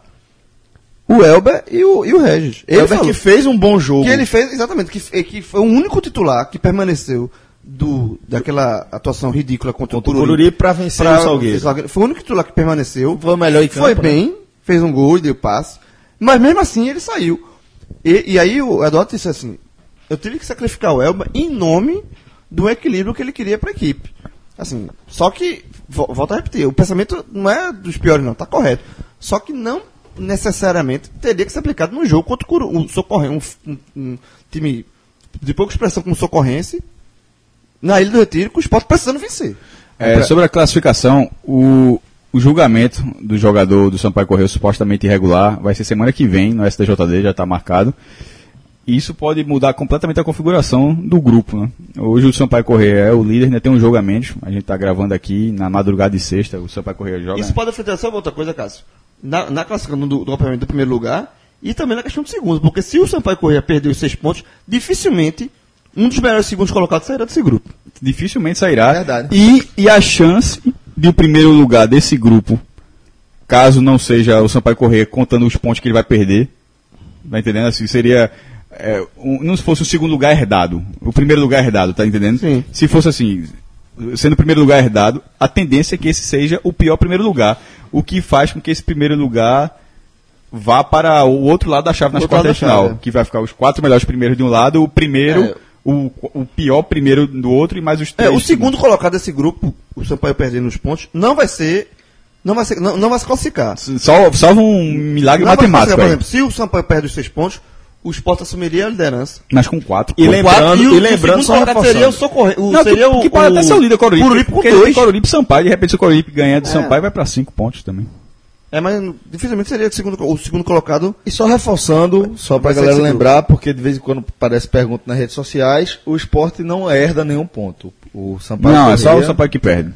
o Elber e o Regis. Ele Elber que fez um bom jogo. Que ele fez, exatamente, que foi o único titular que permaneceu daquela atuação ridícula contra o Coruripe para vencer o Salgueiro. Foi o único titular que permaneceu. Foi o melhor em campo, foi bem, fez um gol e deu passe. Mas mesmo assim ele saiu. E aí o Eduardo disse assim, eu tive que sacrificar o Elber em nome do equilíbrio que ele queria para a equipe. Assim, só que, volto a repetir, o pensamento não é dos piores não, está correto. Só que não necessariamente teria que ser aplicado num jogo contra o Socorrense, um time de pouca expressão como o Socorrense, na Ilha do Retiro, com o Sport precisando vencer. Sobre a classificação, o julgamento do jogador do Sampaio Corrêa supostamente irregular vai ser semana que vem no STJD, já está marcado. E isso pode mudar completamente a configuração do grupo, né? Hoje o Sampaio Corrêa é o líder, ainda tem um jogo a menos. A gente está gravando aqui na madrugada de sexta, o Sampaio Corrêa joga. Isso pode afetar só outra coisa, Cássio. Na classificação do campeonato do primeiro lugar e também na questão do segundo. Porque se o Sampaio Corrêa perder os 6 pontos, dificilmente um dos melhores segundos colocados sairá desse grupo. Dificilmente sairá. Verdade. E a chance de o primeiro lugar desse grupo, caso não seja o Sampaio Corrêa contando os pontos que ele vai perder, tá entendendo? Assim, seria não se fosse o segundo lugar herdado, o primeiro lugar herdado, tá entendendo? Sim. Se fosse assim, sendo o primeiro lugar herdado, a tendência é que esse seja o pior primeiro lugar, o que faz com que esse primeiro lugar vá para o outro lado da chave nas quartas de final, que vai ficar os 4 melhores primeiros de um lado, o primeiro, o pior primeiro do outro e mais os 3. O segundo colocado desse grupo, o Sampaio perdendo os pontos, não vai se classificar. Salvo um milagre matemático. Por exemplo, se o Sampaio perde os 6 pontos, o Sport assumiria a liderança. Mas com 4. E lembrando só seria o Socorrência. Que pode até ser o líder Coruripe. Com 2. Coruripe e Sampaio. De repente, se o Coruripe ganhar do Sampaio, vai para 5 pontos também. Mas dificilmente seria o segundo colocado. E só reforçando, só pra galera lembrar, porque de vez em quando parece pergunta nas redes sociais, o Sport não herda nenhum ponto. O Sampaio Corrêa, é só o Sampaio que perde.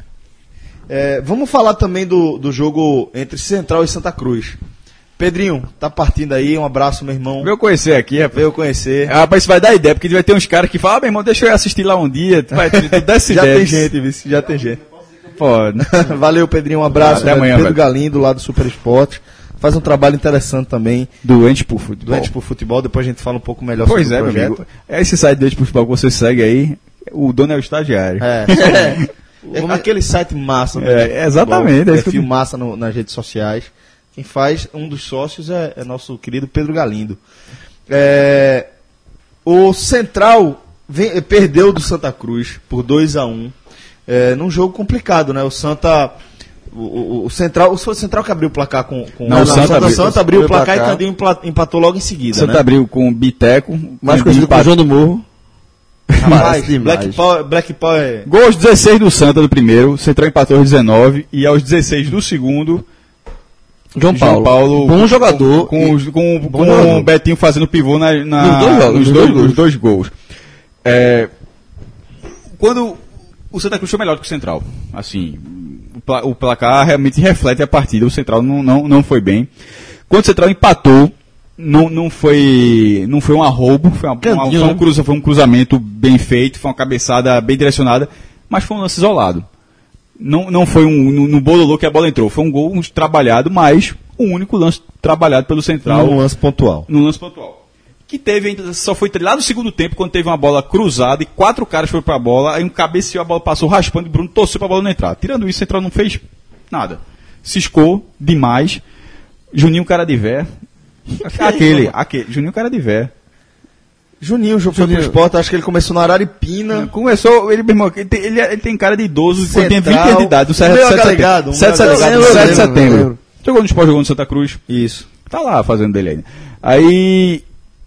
Vamos falar também do jogo entre Central e Santa Cruz. Pedrinho, tá partindo aí, um abraço, meu irmão. Veio conhecer aqui, rapaz. Veio conhecer. Rapaz, isso vai dar ideia, porque vai ter uns caras que falam, meu irmão, deixa eu assistir lá um dia. Tu dá essa já ideia. Tem gente, vice, já tem gente. Pode. Valeu, Pedrinho, um abraço. Até amanhã, Pedro velho. Galindo, lá do Super Esporte. Faz um trabalho interessante também, Doente por futebol. doente por futebol. Depois a gente fala um pouco melhor Pois sobre é, o meu projeto. amigo. É esse site doente por futebol que você segue aí, o dono é o estagiário. É aquele site massa. Exatamente. É isso que Perfil eu- massa nas redes sociais. Quem faz, um dos sócios é nosso querido Pedro Galindo. O Central perdeu do Santa Cruz por 2-1. Num jogo complicado, né? O Santa... O Central, foi o Central que abriu o placar com Não, o Santa abriu. Santa abriu o placar e placar. Candinho empatou logo em seguida, Santa né? abriu com o Biteco, Mais com conhecido como João do Morro. Rapaz, Parece demais. Black Power Gol aos 16 do Santa do primeiro, o Central empatou aos 19 e aos 16 do segundo, João Paulo. Bom jogador. Com jogador. o Betinho fazendo pivô Nos nos dois gols. Quando o Santa Cruz foi melhor do que o Central, assim, o placar realmente reflete a partida, o Central não foi bem. Quando o Central empatou, não foi um arroubo, foi um cruzamento bem feito, foi uma cabeçada bem direcionada, mas foi um lance isolado. Não foi no bololô que a bola entrou, foi um gol trabalhado, mas o único lance trabalhado pelo Central. num lance pontual. No lance pontual. Que teve ainda, só foi lá no segundo tempo, quando teve uma bola cruzada e 4 caras foram pra bola, aí um cabeceou, a bola passou raspando e Bruno torceu pra bola não entrar. Tirando isso, o Central não fez nada. Ciscou demais. Juninho cara de vé. Aquele. Juninho cara de vé. Juninho foi pro esporte, acho que ele começou na Araripina. Começou, ele mesmo, ele tem cara de idoso, quando tem 20 Central, anos de idade, no 7 meio de agregado, setembro. 7 de lembro. setembro. Jogou no Sport, jogou no Santa Cruz. Isso. Tá lá fazendo dele ainda. Aí.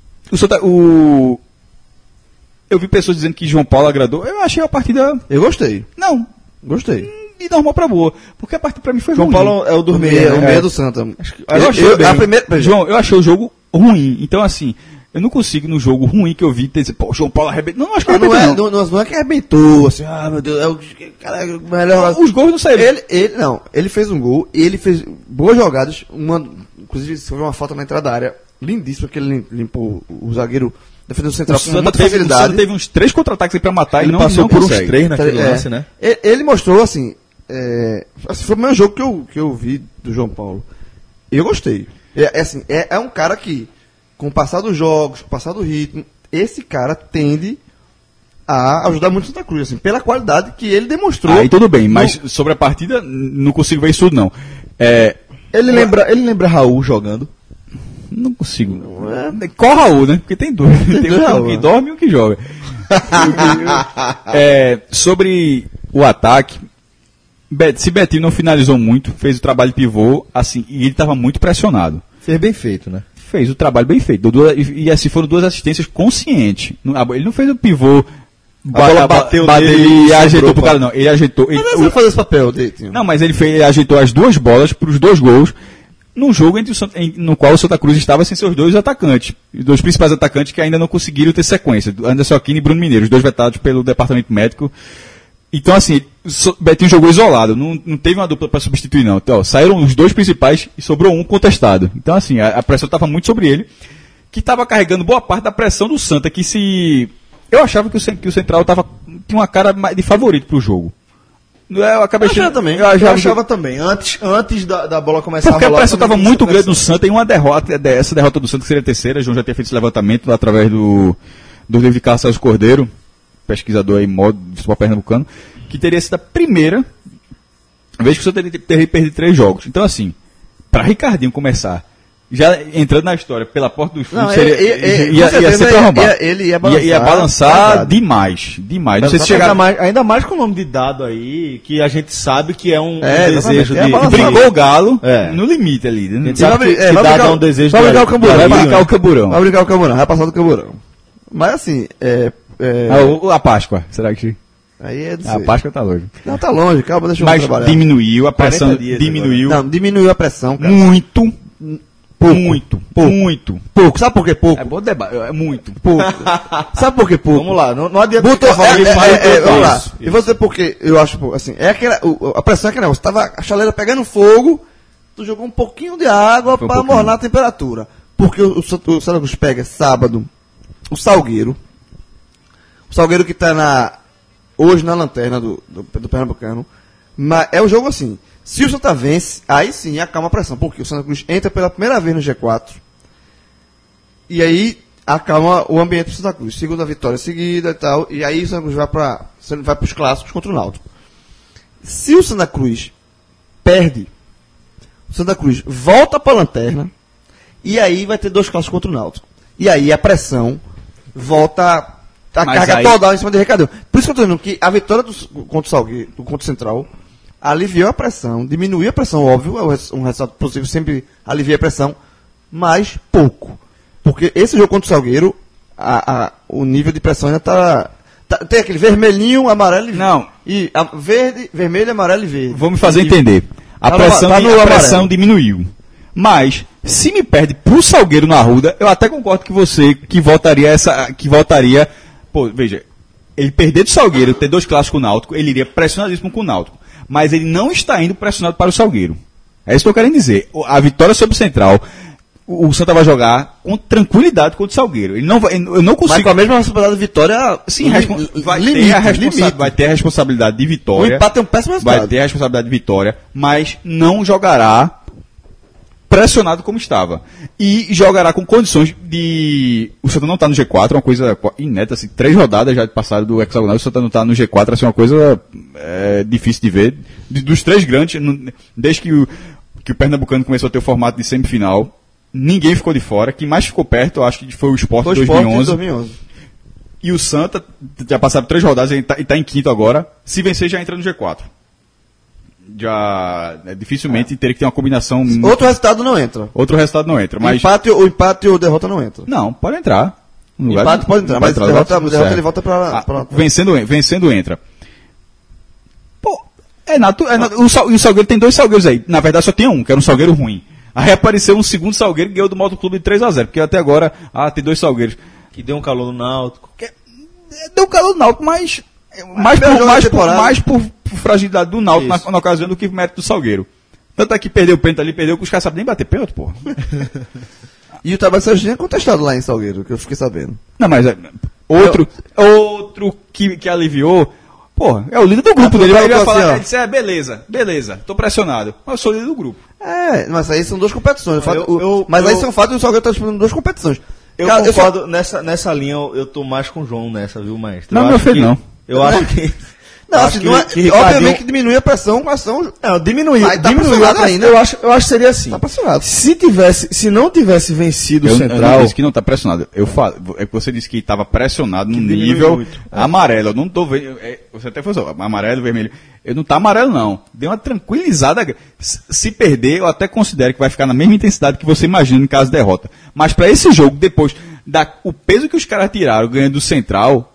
Eu vi pessoas dizendo que João Paulo agradou. Eu achei a partida. Eu gostei. Não. Gostei. De normal pra boa. Porque a partida pra mim foi João ruim. Paulo é o do O meio, né? meio do Santa. Eu achei bem. A primeira, João, eu achei o jogo ruim. Então, assim, eu não consigo no jogo ruim que eu vi dizer, pô, João Paulo arrebentou. Não, acho que não, arrebentou. não é que arrebentou, assim, meu Deus, é o cara melhor. Os gols não saíram. Ele fez um gol, ele fez boas jogadas, inclusive foi uma falta na entrada da área, lindíssima, que ele limpou o zagueiro, defendeu o Central O com Santa muita teve facilidade. uns 3 contra-ataques aí pra matar Ele e não passou não por consegue. uns 3 naquele É. lance, né? Ele mostrou, assim, foi o primeiro jogo que eu vi do João Paulo. Eu gostei. É um cara que, com o passar dos jogos, com o passar do ritmo, esse cara tende a ajudar muito o Santa Cruz, assim, pela qualidade que ele demonstrou. Aí tudo bem, mas sobre a partida, não consigo ver isso tudo, não. Ele lembra Raul jogando. Não consigo. Qual Raul, né? Porque tem dois. Tem dois um Raul, que né? dorme e um que joga. Sobre o ataque, se Betinho não finalizou muito, fez o trabalho de pivô, assim, e ele estava muito pressionado. Fez bem feito, né? Fez o trabalho bem feito. E assim, foram 2 assistências conscientes. Ele não fez o pivô. A bola bateu nele e e ajeitou sobrou pro cara, não. Ele ajeitou. Mas ele vai fazer esse papel, Deitinho. Não, mas ele ajeitou as 2 bolas para os 2 gols num jogo no qual o Santa Cruz estava sem seus 2 atacantes. Os 2 principais atacantes que ainda não conseguiram ter sequência. Anderson Aquino e Bruno Mineiro, os 2 vetados pelo departamento médico. Então, assim, Betinho jogou isolado, não teve uma dupla para substituir, não. Então, saíram os 2 principais e sobrou um contestado. Então, assim, a pressão estava muito sobre ele, que estava carregando boa parte da pressão do Santa, que se... Eu achava que o Central tinha uma cara de favorito pro jogo. Eu acabei achava também. Eu achava também. Antes da bola começar porque a a rolar... pressão estava também muito tinha grande no Santa e uma derrota, essa derrota do Santa que seria a terceira, João já tinha feito esse levantamento através do livro de Carlos Cordeiro, pesquisador aí, modo de futebol pernambucano, que teria sido a primeira vez que o Santa teria perdido 3 jogos. Então, assim, para Ricardinho começar, já entrando na história pela porta dos fundos, ia ser para arrombar. Ele ia balançar demais. Não sei se chegar... Ainda mais com o nome de dado aí, que a gente sabe que é um desejo É de... balançar. Brigou o Galo É. no limite ali. A Né? gente sabe que vai dado brincar- é um desejo vai de... brincar o Camburão. Vai Vai brincar o Camburão. Vai brincar o Camburão, vai passar do Camburão. Mas assim, A Páscoa, será que... aí é A Páscoa tá longe. Não, tá longe, calma, deixa eu Mas trabalhar. diminuiu, a pressão 40 dias diminuiu Não, diminuiu a pressão, cara. muito. Pouco. Muito. Pouco, sabe por que pouco? É bom debate, é muito. Pouco. Sabe por que pouco? Vamos lá, não adianta Botou, ficar falando vamos lá. isso. E você porque eu acho, pô, assim, é aquela, a pressão é aquele negócio, tava a chaleira pegando fogo, tu jogou um pouquinho de água Foi um pra pouquinho. mornar a temperatura. Porque o Santa Cruz pega sábado o Salgueiro que tá hoje na lanterna do Pernambucano, Mas é o jogo assim. Se o Santa vence, aí sim acalma a pressão. Porque o Santa Cruz entra pela primeira vez no G4. E aí acalma o ambiente do Santa Cruz. Segunda vitória seguida e tal. E aí o Santa Cruz vai para os clássicos contra o Náutico. Se o Santa Cruz perde, o Santa Cruz volta para a lanterna. E aí vai ter 2 clássicos contra o Náutico. E aí a pressão volta a carga total em cima de Ricardo. Por isso que eu estou dizendo que a vitória contra o Salgueiro, contra o Central, aliviou a pressão, diminuiu a pressão, óbvio, um resultado possível sempre alivia a pressão, mas pouco. Porque esse jogo contra o Salgueiro, o nível de pressão ainda tá tem aquele vermelhinho, amarelo e não. E verde, vermelho, amarelo e verde. Vou me fazer entender. A pressão diminuiu. Mas, se me perde pro Salgueiro na Arruda, eu até concordo que você que voltaria. Pô, veja, ele perder do Salgueiro, ter 2 clássicos com o Náutico, ele iria pressionadíssimo com o Náutico. Mas ele não está indo pressionado para o Salgueiro. É isso que eu quero dizer. A vitória sobre o Central, o Santa vai jogar com tranquilidade contra o Salgueiro. Ele não vai, eu não consigo. Mas com a mesma responsabilidade de vitória, sim, vai ter a responsabilidade de vitória. O empate é um péssimo resultado. Vai ter a responsabilidade de vitória, mas não jogará pressionado como estava. E jogará com condições de... O Santa não está no G4, uma coisa inédita, assim, 3 rodadas já passaram do hexagonal, o Santa não está no G4, assim, uma coisa difícil de ver. Dos 3 grandes, desde que o Pernambucano começou a ter o formato de semifinal, ninguém ficou de fora. Quem mais ficou perto, eu acho que foi o Sport em 2011. E o Santa já passaram 3 rodadas e está em 5º agora. Se vencer, já entra no G4. Já dificilmente teria que ter uma combinação. Outro resultado não entra. Mas o empate ou derrota não entra. Não, pode entrar. Empate pode entrar, mas derrota ele volta para. Vencendo entra. Pô, o Salgueiro tem 2 Salgueiros aí. Na verdade só tem um, que era um Salgueiro ruim. Aí apareceu um segundo Salgueiro que ganhou do Moto Clube de 3-0, porque até agora tem 2 Salgueiros. Que deu um calor no Náutico. Deu calor no Náutico, mas mais por fragilidade do Náutico na ocasião do que mérito do Salgueiro. Tanto é que perdeu o pênalti ali, que os caras sabem nem bater pênalti, porra. E o trabalho Serginho é contestado lá em Salgueiro, que eu fiquei sabendo. Não, mas outro que aliviou, porra, é o líder do grupo dele. Ele vai falar, ele disse, beleza, tô pressionado. Mas eu sou o líder do grupo. Mas aí são 2 competições. Aí são fatos e o Salgueiro tá disputando 2 competições. Eu concordo, nessa linha eu tô mais com o João nessa, viu, maestro? Não, meu filho, não. Eu acho que... Não, assim, obviamente que diminuiu a pressão com a ação. Não, diminuiu ainda. Eu acho que seria assim. Tá pressionado. Se não tivesse vencido o Central... Eu não disse que não tá pressionado. É que você disse que estava pressionado no nível amarelo. Eu não tô vendo... Você até falou amarelo, vermelho. Eu não tá amarelo, não. Deu uma tranquilizada. Se perder, eu até considero que vai ficar na mesma intensidade que você imagina em caso de derrota. Mas para esse jogo, depois, o peso que os caras tiraram ganhando do Central...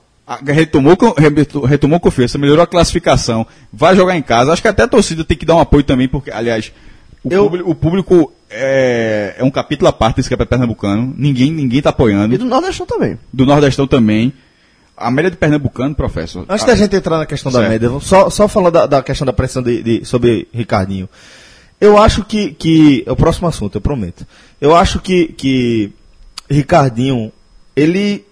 Retomou confiança, melhorou a classificação, vai jogar em casa. Acho que até a torcida tem que dar um apoio também, porque, aliás, o público é um capítulo à parte desse campeonato pernambucano. Ninguém tá apoiando. E do Nordestão também. Do Nordestão também. A média de pernambucano, professor. Antes da gente entrar na questão da média, só falar da questão da pressão sobre Ricardinho. Eu acho que é o próximo assunto, eu prometo. Eu acho que Ricardinho, ele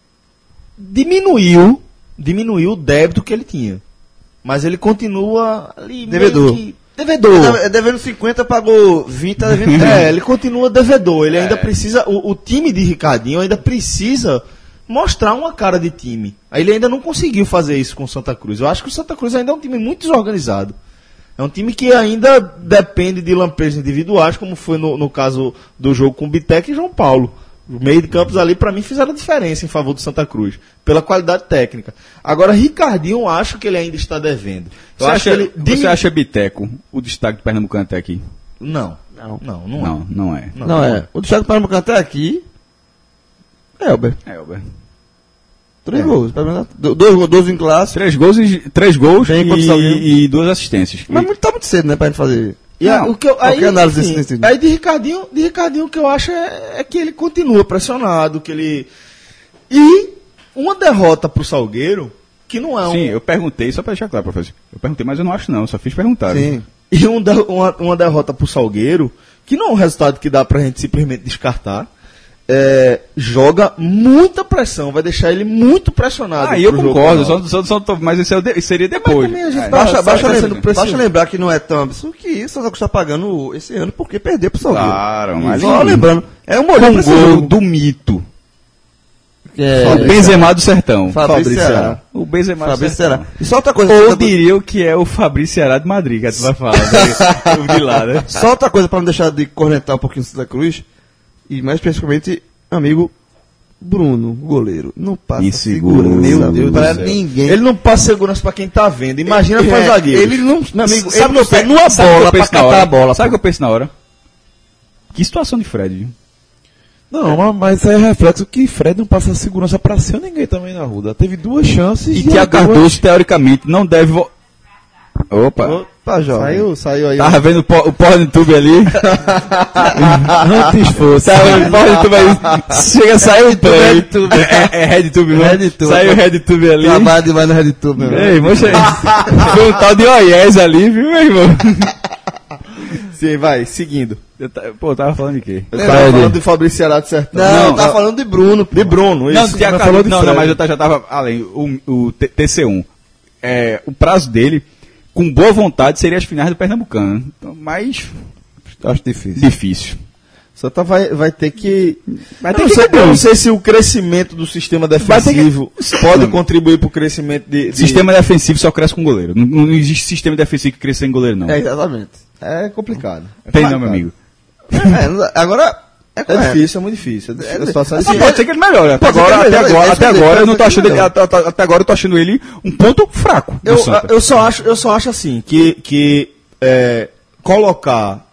diminuiu o débito que ele tinha. Mas ele continua ali devedor. Devedor. Devendo 50, pagou 20, tá devendo 30. Ele continua devedor. Ele ainda precisa... O time de Ricardinho ainda precisa mostrar uma cara de time. Ele ainda não conseguiu fazer isso com o Santa Cruz. Eu acho que o Santa Cruz ainda é um time muito desorganizado. É um time que ainda depende de lampejos individuais, como foi no caso do jogo com o Bitec e João Paulo. O meio de campos ali, para mim, fizeram a diferença em favor do Santa Cruz, pela qualidade técnica. Agora, Ricardinho, eu acho que ele ainda está devendo. Você acha Biteco o destaque do Pernambucano até aqui? Não é. Não é. O destaque do Pernambucano até aqui é Elber. 3 gols. 2 em classe. 3 gols e 2 assistências. Mas tá muito cedo, né, pra gente fazer... Aí de Ricardinho o que eu acho é que ele continua pressionado, que ele... E uma derrota pro Salgueiro, que não é Sim, eu perguntei, só para deixar claro, professor. Eu perguntei, mas eu não acho não, só fiz perguntar. Sim. E uma derrota pro Salgueiro, que não é um resultado que dá pra gente simplesmente descartar. joga muita pressão, vai deixar ele muito pressionado. Eu pro jogo concordo, final. mas esse seria depois. também a gente Basta lembrar que não é tão absurdo que isso, o Santa Cruz está pagando esse ano porque perdeu pro Salgueiro. Claro, mas só lembrando, é um molho com gol do mito. O Benzema do Sertão. Fabrício Ceará. O Benzema do Fabrício Sertão. Ceará. E só outra coisa. Ou diria que é o Fabrício Ceará de Madrid, que tu vai falar. Né? De lá, né? Só outra coisa para não deixar de cornetar um pouquinho o Santa Cruz, e mais especificamente, amigo Bruno, goleiro. Não passa Inseguro. segurança Meu Deus pra do céu. ninguém. Ele não passa segurança pra quem tá vendo. Imagina pra zagueiro. Ele não, meu amigo, Sabe ele não pega numa bola pra catar a bola. Sabe o que eu penso na hora? Que situação de Fred, viu? Não, mas isso aí é reflexo que Fred não passa segurança pra cima ninguém também na Ruda. Teve 2 chances. E Thiago Cardoso, teoricamente, não deve... Opa! Opa, jovem. Saiu aí. Tava vendo o porra do YouTube ali? Antes fosse. Tava vendo o porra do YouTube ali. Chega a sair o play. É RedTube, não? RedTube. Saiu o RedTube ali. Trabalho demais no RedTube, meu irmão. Ei, moxa aí. Foi um tal de OIES ali, viu, meu irmão? Sim, vai, seguindo. Eu tava falando de quê? Eu tava falando de Fabrício Ceará do Sertão. Não, tá falando de Bruno. De Bruno, Não, isso. Thiago falou Cardoso, de não, Fred. mas eu já tava além. O TC1. O prazo dele, com boa vontade, seria as finais do Pernambucano. Então, mas Acho difícil. difícil. Santa vai ter que. Vai Eu ter não que sei, cobrir. eu não sei se o crescimento do sistema defensivo pode contribuir para o crescimento de. Sistema defensivo só cresce com goleiro. Não existe sistema defensivo que cresça sem goleiro, não. Exatamente. É complicado. Tem não, meu amigo. Agora... É difícil, é muito difícil. A situação é Mas difícil. pode ser que ele melhore. Até Pode ser que agora, ele melhore, até agora eu não tô pode ser que achando ele, até agora eu tô achando ele um ponto fraco. do Santa. Eu só acho assim que colocar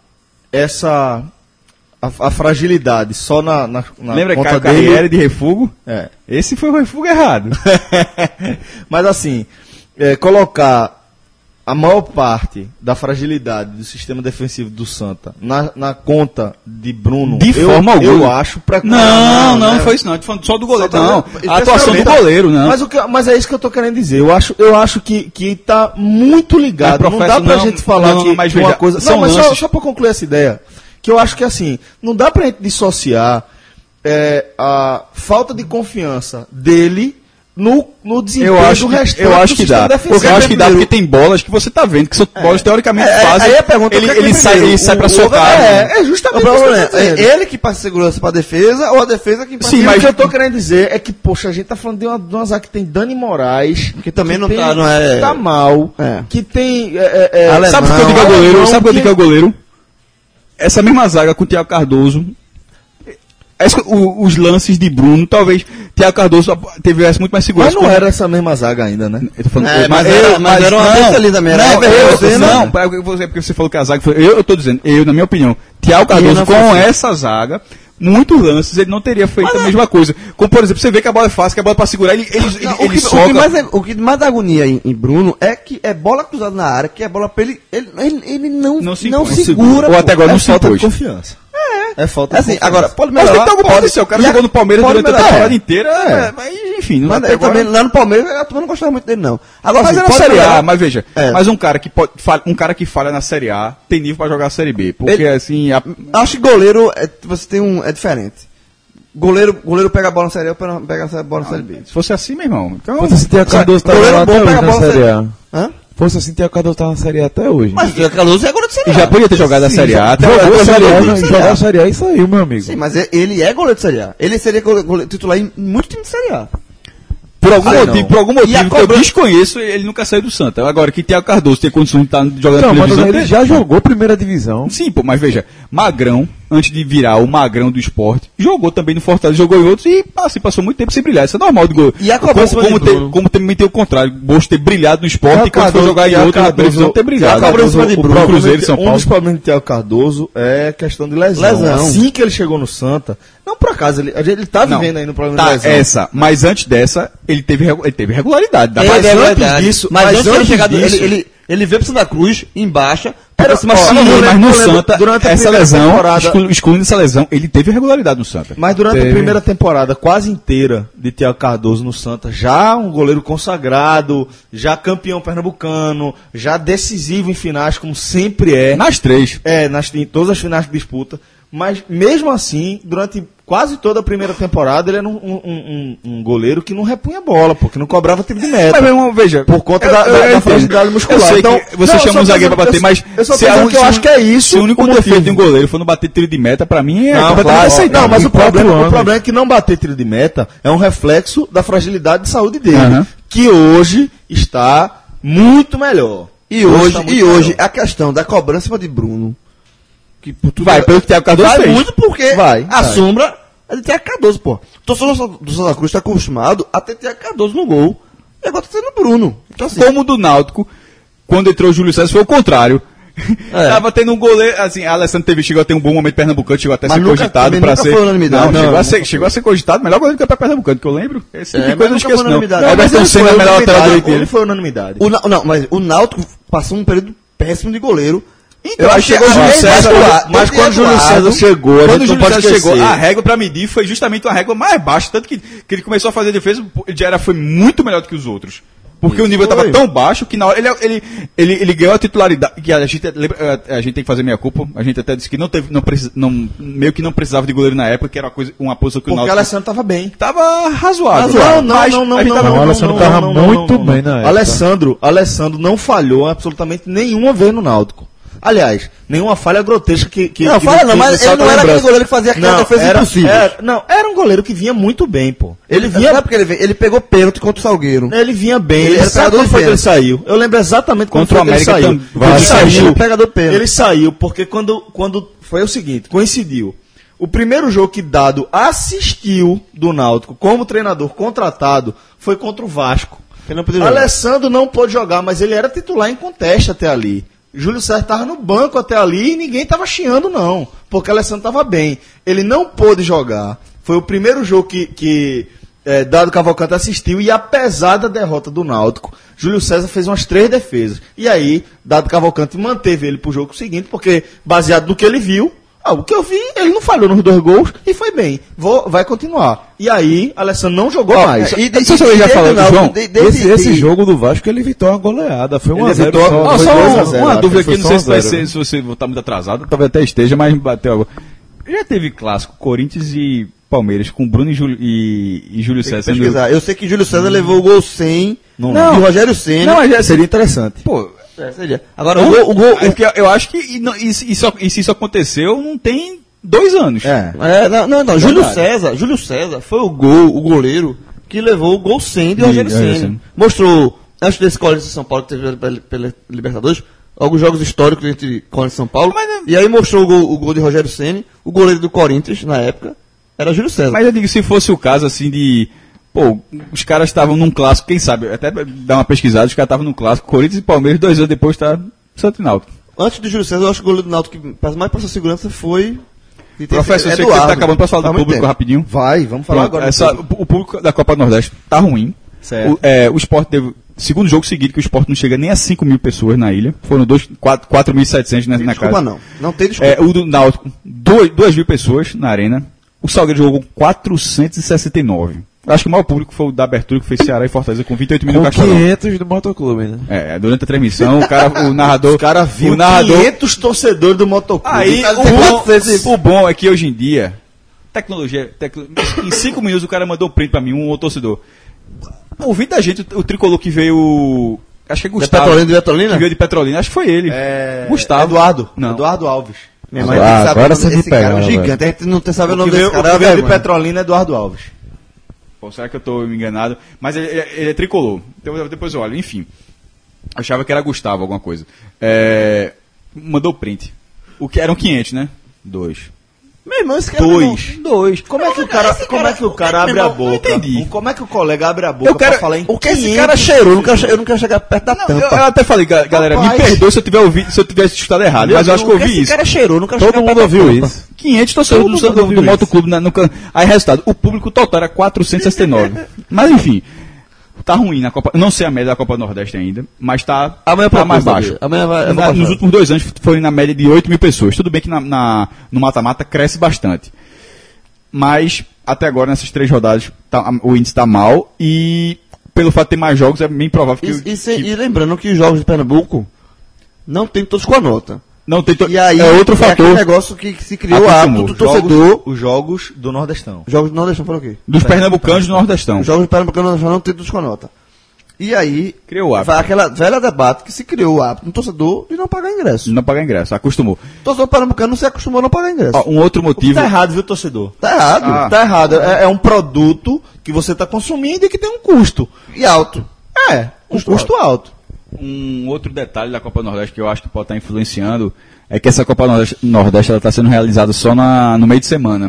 a fragilidade só na Lembra que conta Caio Carriere dele. de refugo? É. Esse foi o refugo errado. Mas assim, colocar a maior parte da fragilidade do sistema defensivo do Santa na conta de Bruno, De forma alguma. eu acho Não, né? foi isso não. Tô falando só do goleiro. Só Não, do- a atuação do goleiro, não. Mas é isso que eu tô querendo dizer. Eu acho que tá muito ligado. Mas, Não dá professor, pra não, gente falar não, que mas uma veja, coisa. são Não, mas lances- só pra concluir essa ideia. Que eu acho que assim, não dá pra gente dissociar a falta de confiança dele no desempenho do restante eu acho do que dá. sistema defensivo. Eu acho que dá porque tem bolas que você tá vendo que são bolas teoricamente fáceis. Aí a pergunta Ele sai pra socar. É justamente O isso que problema eu tô é dizendo. ele que passa segurança pra defesa ou a defesa que passa Sim, Sim, mas- mas o que eu tô querendo dizer é que, poxa, a gente tá falando de uma zaga que tem Dani Moraes, Que também não tem- tá, não é- tá mal, É. que tem... Alemão. Sabe por que eu digo ao goleiro? Alemão Sabe por que eu que- digo ao goleiro? Essa mesma zaga com o Thiago Cardoso. Os lances de Bruno, talvez Thiago Cardoso tivesse muito mais segurança. Mas não era essa mesma zaga ainda, né? Eu tô falando, mas era uma vez ali também, era Everton, não, porque você falou que a zaga foi. Eu tô dizendo, na minha opinião, Thiago Cardoso não com foi assim. essa zaga, muitos lances ele não teria feito a mesma coisa. Como por exemplo, você vê que a bola é fácil, que a bola é pra segurar, ele soca. O que mais dá agonia em Bruno é que é bola cruzada na área, que é bola pra ele não se não impõe. segura. Ou até agora não se falta de impôs. confiança. É falta de Assim, confiança. agora, pode Mas tem melhorar. que ter alguma pode. posição. O cara E jogou no Palmeiras pode durante a melhorar. temporada inteira, mas enfim, não Mas até eu também, agora. lá no Palmeiras, a turma não gostava muito dele, não. Agora, Mas assim, é na pode Série melhorar. A, mas veja, É. mas um cara que falha na Série A tem nível pra jogar a Série B. Porque Ele- assim, Acho que goleiro, você tem é diferente. Goleiro pega a bola na Série A, pega a bola na Série B. se fosse assim, meu irmão. Então, Fosse assim, Thiago Cardoso tá goleiro lá bom até pega hoje a na bola Série A. Hã? Fosse assim, Thiago Cardoso tá na Série A até hoje. Mas o Thiago Cardoso é goleiro de Série A. já podia ter jogado a Série A. Até Jogou a Série A, Série A. jogou a Série A e saiu, meu amigo. Sim, mas ele é goleiro de Série A. Ele seria goleiro titular em muito time de Série A. Por algum Ah, motivo, não. por algum E a motivo que eu cobrança- desconheço, ele nunca saiu do Santa. Agora, que Thiago Cardoso tem condição de estar jogando Não, na mas televisão. ele já jogou primeira divisão. Sim, pô, mas veja, Magrão, antes de virar o Magrão do esporte, jogou também no Fortaleza, jogou em outros e assim, passou muito tempo sem brilhar. Isso é normal do gol. E a cobrança como, de Bruno? como também tem o contrário, Bosto ter brilhado no esporte Thiago e quando foi Cardoso- jogar em Thiago outro na Cardoso- televisão ter brilhado. Thiago Cardoso, cobrança de o Bruno, problema Cruzeiro de São um Paulo. dos problemas de Thiago Cardoso é questão de lesão. Lesão. Assim que ele chegou no Santa, não por acaso, ele tá Não. vivendo aí no problema Tá, de lesão. essa. Mas antes dessa, ele teve regularidade. É, Mas antes verdade. disso- mas mas antes de ele antes chegar, disso- ele veio pro Santa Cruz, em baixa, Era- se ó, machucou. Sim, eu mas no lembro- Santa, durante a essa primeira lesão, temporada- excluindo essa lesão, ele teve regularidade no Santa. Mas durante Teve. a primeira temporada quase inteira de Thiago Cardoso no Santa, já um goleiro consagrado, já campeão pernambucano, já decisivo em finais, como sempre é. Nas três. Em todas as finais de disputa. Mas, mesmo assim, durante quase toda a primeira temporada, ele era um goleiro que não repunha bola, pô, que não cobrava tiro de meta. Mas, meu irmão, veja. Por conta da entendo. fragilidade muscular. Eu sei Então, que você não, chama um zagueiro pra bater, mas eu só tô dizendo que eu acho que é isso. Se o único defeito de um goleiro for não bater tiro de meta, pra mim é Não, completamente claro, aceitável. não, mas o 4 problema anos. é que não bater tiro de meta é um reflexo da fragilidade de saúde dele, Aham. que hoje está muito melhor. E Hoje hoje, tá muito a questão da cobrança de Bruno. Que por tudo Vai, pelo que o Thiago Cardoso vai fez. muito porque Vai. a sombra é de Thiago Cardoso, pô. O torcedor do Santa Cruz está acostumado a ter Thiago Cardoso no gol. E agora tá tendo Bruno. Então, assim, Como o do Náutico, quando entrou o Júlio César, foi o contrário. É. Tava chegando um goleiro, assim, a Alessandro chegou a ter um bom momento pernambucano, chegou até a Mas ser nunca- cogitado também pra nunca ser. foi unanimidade. Não, Não, chegou a ser cogitado, melhor goleiro do campeonato pernambucano, que eu lembro. Esse tipo de mas coisa eu não nunca esqueço, foi não. unanimidade. É, Mas Everton Senna é melhor lateral direito Ele dele. foi unanimidade. Não, mas o Náutico passou um período péssimo de goleiro. Então, Eu aí acho chegou o que Júlio às vezes César, mas quando o Júlio César chegou, a Quando o gente não Júlio pode César esquecer. chegou, a régua pra medir foi justamente uma régua mais baixa, tanto que ele começou a fazer a defesa, ele já foi muito melhor do que os outros. Porque o nível estava tão baixo que na hora ele ganhou a titularidade, que a gente tem que fazer meia culpa, a gente até disse que meio que não precisava de goleiro na época, que era uma posição que o Porque o Náutico Alessandro tava bem. tava razoável. Não, Mas não, a gente tava- o Alessandro tava muito bem na época. Alessandro não falhou absolutamente nenhuma vez no Náutico. Aliás, nenhuma falha grotesca que Não, fala não, mas que ele não era aquele lembrança. goleiro que fazia aquela defesa impossível. Era um goleiro que vinha muito bem, pô. Ele vinha, sabe porque ele pegou pênalti contra o Salgueiro. Ele vinha bem. Ele Ele era sabe pegador quando de foi que ele pênalti. saiu. Eu lembro exatamente quando Contra foi o que ele América saiu. também. Ele Saiu, saiu. pegador de pênalti. Ele saiu porque quando foi o seguinte, coincidiu. O primeiro jogo que Dado assistiu do Náutico como treinador contratado foi contra o Vasco. Ele não podia jogar. Alessandro não pôde jogar, mas ele era titular em conteste até ali. Júlio César estava no banco até ali e ninguém estava chiando, não. Porque Alessandro estava bem. Ele não pôde jogar. Foi o primeiro jogo que Dado Cavalcante assistiu e apesar da derrota do Náutico, Júlio César fez umas 3 defesas. E aí, Dado Cavalcante manteve ele pro jogo seguinte, porque baseado no que ele viu, o que eu vi, ele não falhou nos 2 gols e foi bem. Vai continuar. E aí, Alessandro não jogou mais. Não sei se eu já falei, João, Esse jogo do Vasco ele evitou uma goleada. Foi 1 a 0 evitou- só. Não, Foi só 2 a uma 0, uma acho dúvida que foi aqui, não só sei se vai 1 a 0. ser, se você voltar muito atrasado, talvez até esteja, mas bateu agora. Já teve clássico, Corinthians e Palmeiras, com Bruno e Júlio Tem que César. pesquisar. Eu sei que Júlio César levou o gol 100 Não. de Rogério Ceni. Não, mas já Seria interessante. Pô, Seria. Agora, o gol. é porque eu acho que e se isso aconteceu, não tem 2 anos. Não. Júlio César foi o goleiro que levou o gol 100 de Rogério Ceni. Mostrou, antes desse Corinthians e São Paulo que teve pela Libertadores, alguns jogos históricos entre Corinthians e São Paulo. E aí mostrou o gol de Rogério Ceni, o goleiro do Corinthians, na época, era Júlio César. Mas eu digo, se fosse o caso assim de. Pô, os caras estavam num clássico, quem sabe, até dar uma pesquisada, os caras estavam num clássico, Corinthians e Palmeiras, 2 anos depois tá Santo e Náutico. Antes do Júlio César, eu acho que o goleiro do Náutico que mais passou segurança foi... Professor, eu sei que você tá acabando, posso falar do público rapidinho? Vai, vamos falar Pronto, agora. o público da Copa do Nordeste tá ruim. Certo. O Sport teve, segundo jogo seguido, que o Sport não chega nem a 5 mil pessoas na ilha. Foram 4.700 na Desculpa casa. não tem desculpa. O do Náutico, 2 mil pessoas na arena. O Salgueiro jogou com 469. Acho que o maior público foi o da abertura, que foi Ceará e Fortaleza, com 28 mil no Com Castelão. 500 do Motoclube, né? Durante a transmissão, o narrador... Os caras viram o narrador 500 torcedores do motoclube. Aí, Tá o bom é que hoje em dia, em 5 minutos o cara mandou um print pra mim, um torcedor. Ouvindo da gente, o tricolor que veio... Acho que é Gustavo. De Petrolina? Que veio de Petrolina, acho que foi ele. Gustavo. Eduardo. Não. Eduardo Alves. Minha mãe tem que saber agora o nome você me desse cara, pegou, é um gigante. A gente não sabe o nome desse cara. O que veio de vergonha. Petrolina é Eduardo Alves. Pô, será que eu tô me enganado? Mas ele é tricolor. Então, depois eu olho. Enfim. Achava que era Gustavo, alguma coisa. Mandou print. O que eram 500, né? 2. Meu irmão, esse cara... 2. Como é que o cara abre a boca? entendi. Como é que o colega abre a boca Eu quero- pra falar em O que esse 500? cara cheirou? Eu não quero chegar perto da Eu tampa. até falei, galera, Rapaz. me perdoe se eu tiver ouvido, se eu tivesse escutado errado, mas eu acho que eu ouvi Esse isso. cara cheirou, não quero Todo chegar mundo perto da ouviu tampa. isso. 500 torcedores do Motoclube no can... Aí, resultado, o público total era 469. Mas, enfim, tá ruim na Copa. Não sei a média da Copa do Nordeste ainda, mas tá, Amanhã tá eu mais procuro baixo. saber. Amanhã eu vou Nos passar. últimos 2 anos foi na média de 8 mil pessoas. Tudo bem que no mata-mata cresce bastante. Mas, até agora, nessas 3 rodadas, o índice tá mal. E, pelo fato de ter mais jogos, é bem provável que... E lembrando que os jogos de Pernambuco não tem todos com a nota. Não tem E aí, é outro fator. aquele negócio que se criou o Acostumou. hábito do torcedor. Os jogos do Nordestão. Jogos do Nordestão foram o quê? Dos pernambucanos do Nordestão. Os jogos do Pernambucano não tem todos com nota. E aí, Criou o hábito. vai aquela velha debate que se criou o hábito no torcedor de não pagar ingresso. Não pagar ingresso, acostumou. O torcedor pernambucano não se acostumou a não pagar ingresso. Ó, um outro motivo. Tá errado, viu, torcedor? Tá errado. Ah. Tá errado. É um produto que você tá consumindo e que tem um custo. E alto. Um custo alto. Um outro detalhe da Copa Nordeste que eu acho que pode estar influenciando é que essa Copa Nordeste ela está sendo realizada só no meio de semana.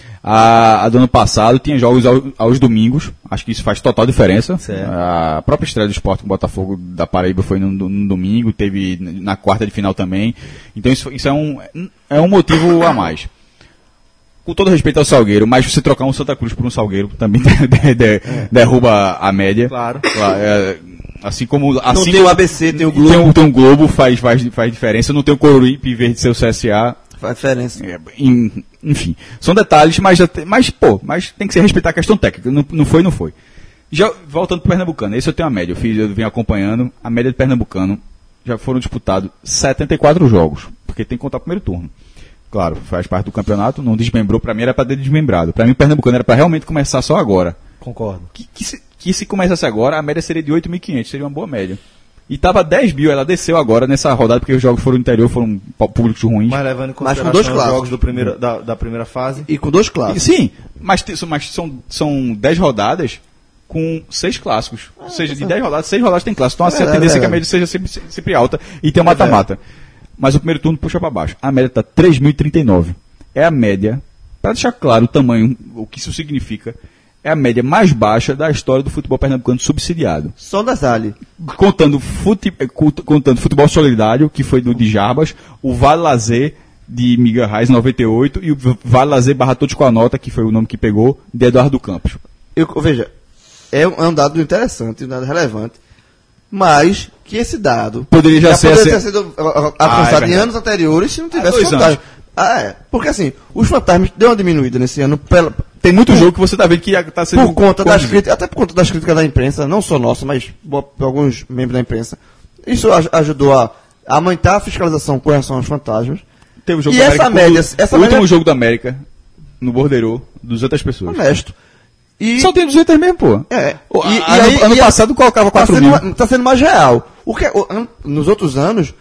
A do ano passado tinha jogos aos domingos, acho que isso faz total diferença. Certo. A própria estreia do Sport com o Botafogo da Paraíba foi no domingo, teve na quarta de final também. Então isso é um motivo a mais. Com todo respeito ao Salgueiro, mas você trocar um Santa Cruz por um Salgueiro também derruba a média. Claro. Assim como. Não Assim tem o ABC, tem o Globo. Tem um Globo, faz diferença. Não tem o Coruripe em vez de ser o CSA. Faz diferença. Enfim, são detalhes, mas tem que se respeitar a questão técnica. Não foi. Já voltando para o Pernambucano, esse eu tenho a média. Eu venho acompanhando. A média do Pernambucano já foram disputados 74 jogos, porque tem que contar o primeiro turno. Claro, faz parte do campeonato, não desmembrou. Para mim era para ter desmembrado. Para mim o Pernambucano era para realmente começar só agora. Concordo. Que se começasse agora, a média seria de 8.500, seria uma boa média. E tava 10 mil, ela desceu agora nessa rodada, porque os jogos foram no interior, foram públicos ruins. Mas levando em Mas com consideração dois os clássicos. jogos do primeiro, da primeira fase. E com 2 clássicos. Sim, mas são 10 rodadas com 6 clássicos. Ou seja, de 10 rodadas, 6 rodadas tem clássico. Então a tendência é que a média seja sempre alta e tem um mata-mata. Mas o primeiro turno puxa para baixo. A média está 3.039. É a média, para deixar claro o tamanho, o que isso significa, é a média mais baixa da história do futebol pernambucano subsidiado. Só detalhe. Contando futebol solidário, que foi do de Jarbas, o Vale Lazer de Miguel Reis, 98, e o Vale Lazer Barra Todos com a Nota, que foi o nome que pegou, de Eduardo Campos. Veja, é um dado interessante, um dado relevante, mas que esse dado Poderia já ser poderia ter sido alcançado em anos anteriores se não tivesse 2 fantasma. Porque assim, os fantasmas deu uma diminuída nesse ano Tem muito jogo que você está vendo que está sendo... por conta das críticas, até por conta das críticas da imprensa, não só nossa, mas por alguns membros da imprensa. Isso ajudou a aumentar a fiscalização com relação aos fantasmas. Teve o jogo E da essa América, média- o último jogo da América, no Bordeiro, 200 pessoas. Honesto. E Só tem 200 mesmo, pô. Ano passado colocava 4 mil. Tá sendo mais real. Nos outros anos,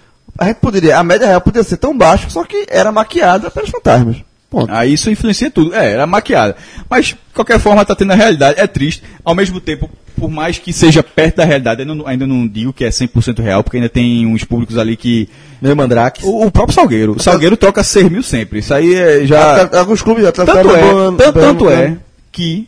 a média real poderia ser tão baixa, só que era maquiada pelos fantasmas. Ponto. Aí isso influencia tudo. Era maquiada. Mas, de qualquer forma, tá tendo a realidade. É triste. Ao mesmo tempo, por mais que seja perto da realidade, ainda não digo que é 100% real, porque ainda tem uns públicos ali que... Meu Mandrake. O próprio Salgueiro. O Salgueiro troca 6 mil sempre. Isso aí já... Alguns clubes já Tanto é que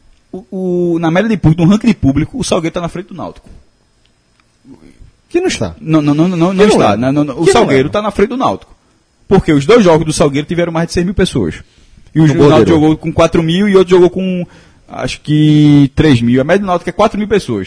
na média de público, no ranking de público, o Salgueiro está na frente do Náutico. Que não está. Não está. O Salgueiro está na frente do Náutico. Porque os 2 jogos do Salgueiro tiveram mais de 6 mil pessoas. E o Náutico jogou com 4 mil e outro jogou com, acho que, 3 mil. A média do Náutico é 4 mil pessoas.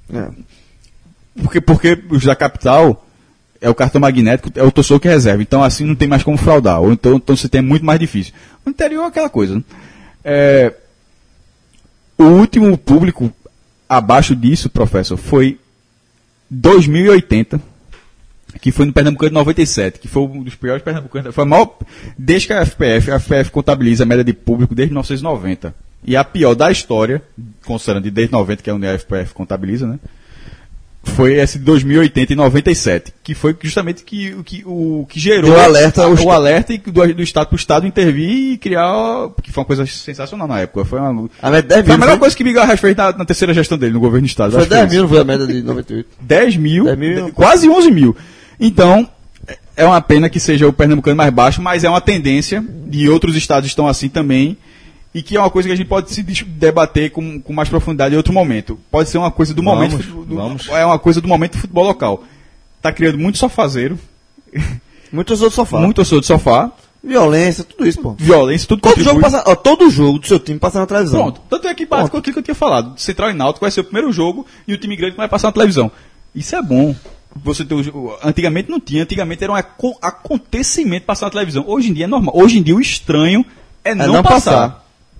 Porque os da capital é o cartão magnético, é o torcedor que reserva. Então assim não tem mais como fraudar. Ou então você tem muito mais difícil. O interior é aquela coisa. Né? O último público abaixo disso, professor, foi 2.080, que foi no Pernambucano de 97, que foi um dos piores pernambucanos. Foi a maior, desde que a FPF contabiliza a média de público desde 1990. E a pior da história, considerando de desde 90, que é onde a FPF contabiliza, né? Foi esse de 2080 e 97, que foi justamente o que gerou o alerta e do Estado para o Estado intervir e criar, que foi uma coisa sensacional na época. Foi a melhor coisa que Miguel Reis fez na terceira gestão dele, no governo do Estado. Foi 10 mil, não foi a média de 98. 10 mil, quase 11 mil. Então, é uma pena que seja o pernambucano mais baixo, mas é uma tendência, e outros estados estão assim também, e que é uma coisa que a gente pode se debater com mais profundidade em outro momento. Pode ser uma coisa do momento. É uma coisa do momento do futebol local. Está criando muito sofazeiro. Muitos outros sofá. Muito torcedor de sofá. Violência, tudo isso, pô. Violência, tudo todo jogo do seu time passa na televisão. Pronto. Tanto é que bate com aquilo que eu tinha falado. Central e Náutico vai ser o primeiro jogo e o time grande vai passar na televisão. Isso é bom. Você ter antigamente não tinha. Antigamente era um acontecimento passar na televisão. Hoje em dia é normal. Hoje em dia o estranho é não passar.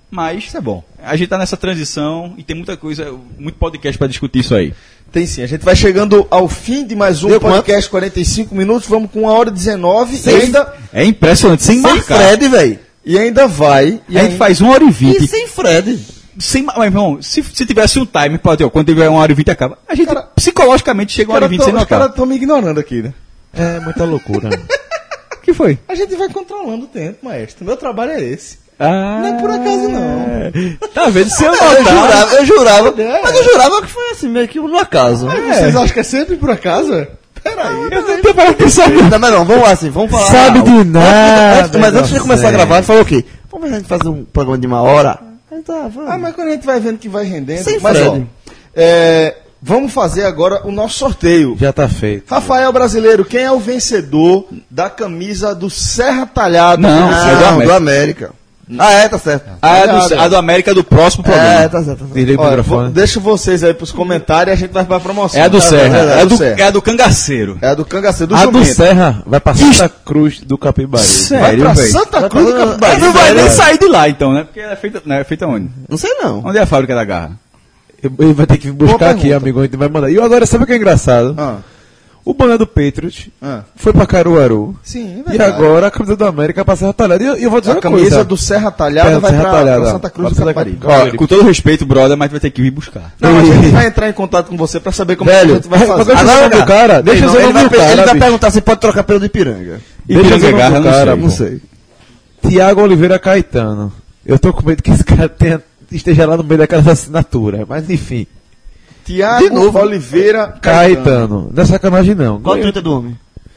Mas Isso é bom. a gente tá nessa transição e tem muita coisa, muito podcast pra discutir isso aí. Tem sim. A gente vai chegando ao fim de mais um Deu podcast 45 minutos. Vamos com 1h19 e ainda, É impressionante, sem Sem marcar. Fred, velho. e ainda vai. E A gente faz 1h20. E sem Fred. Sem, mas, irmão, se tivesse um time, pode, ó, quando tiver 1h20 acaba. A gente Cara, psicologicamente chega a 1h20 sem Os marcar. caras estão me ignorando aqui, né? É muita loucura. O que foi? A gente vai controlando o tempo, maestro. Meu trabalho é esse. Ah, Não é por acaso, não. Tá vendo? Se eu Eu jurava. É. Mas eu jurava que foi assim, meio que no acaso. Vocês acham que é sempre por acaso? Peraí. Eu não tenho para pensar. Não, mas não, vamos lá assim, vamos falar. Sabe de nada. Mas antes de meu começar a Zé. gravar, a gente falou o quê? Vamos a gente fazer um programa de 1 hora? Aí tá, vamos. Ah, mas quando a gente vai vendo que vai rendendo... Sem mas, ó, Fred. vamos fazer agora o nosso sorteio. Já tá feito. Rafael Brasileiro, quem é o vencedor da camisa do Serra Talhada? Não, Ah, é do América. do América. Ah, é, tá certo. A do América do próximo programa. É, tá certo. Tá certo. Desliga o Olha, microfone. deixa vocês aí pros comentários e a gente vai pra promoção. É a do Tá Serra. vendo? É, Serra. é a do Cangaceiro. É a do Cangaceiro, do A do Jumento. Serra vai pra Santa Cruz do Capibari. Vai Sério, pra velho? Santa Cruz do Capibari. Não vai nem velho. sair de lá, então, né? Porque ela é feita onde? Não sei não. Onde é a fábrica da garra? Ele vai ter que Boa buscar aqui, pergunta. amigo. A gente vai mandar. E agora, sabe o que é engraçado? Ah, O banner do Patriot ah. foi pra Caruaru. Sim, E agora a camisa do América pra Serra Talhada. E eu vou dizer a uma camisa coisa. do Serra Talhada vai Serra pra Talhada. Santa Cruz do Pra Santa Capibari. Cruz. Ó, com todo respeito, brother, mas vai ter que vir buscar. Não, a gente vai entrar em contato com você pra saber como é que a Velho, gente vai fazer. deixa eu ver o nome do cara. Deixa eu ver o ele nome do vai, cara. ele vai bicho. perguntar se pode trocar pelo do Ipiranga. Deixa eu ver o nome Garra, do não cara, sei. não sei. Tiago Oliveira Caetano. Eu tô com medo que esse cara esteja lá no meio daquelas assinaturas. Mas enfim. Tiago De novo. Oliveira Caetano. Não é sacanagem não. Qual o 30 do homem?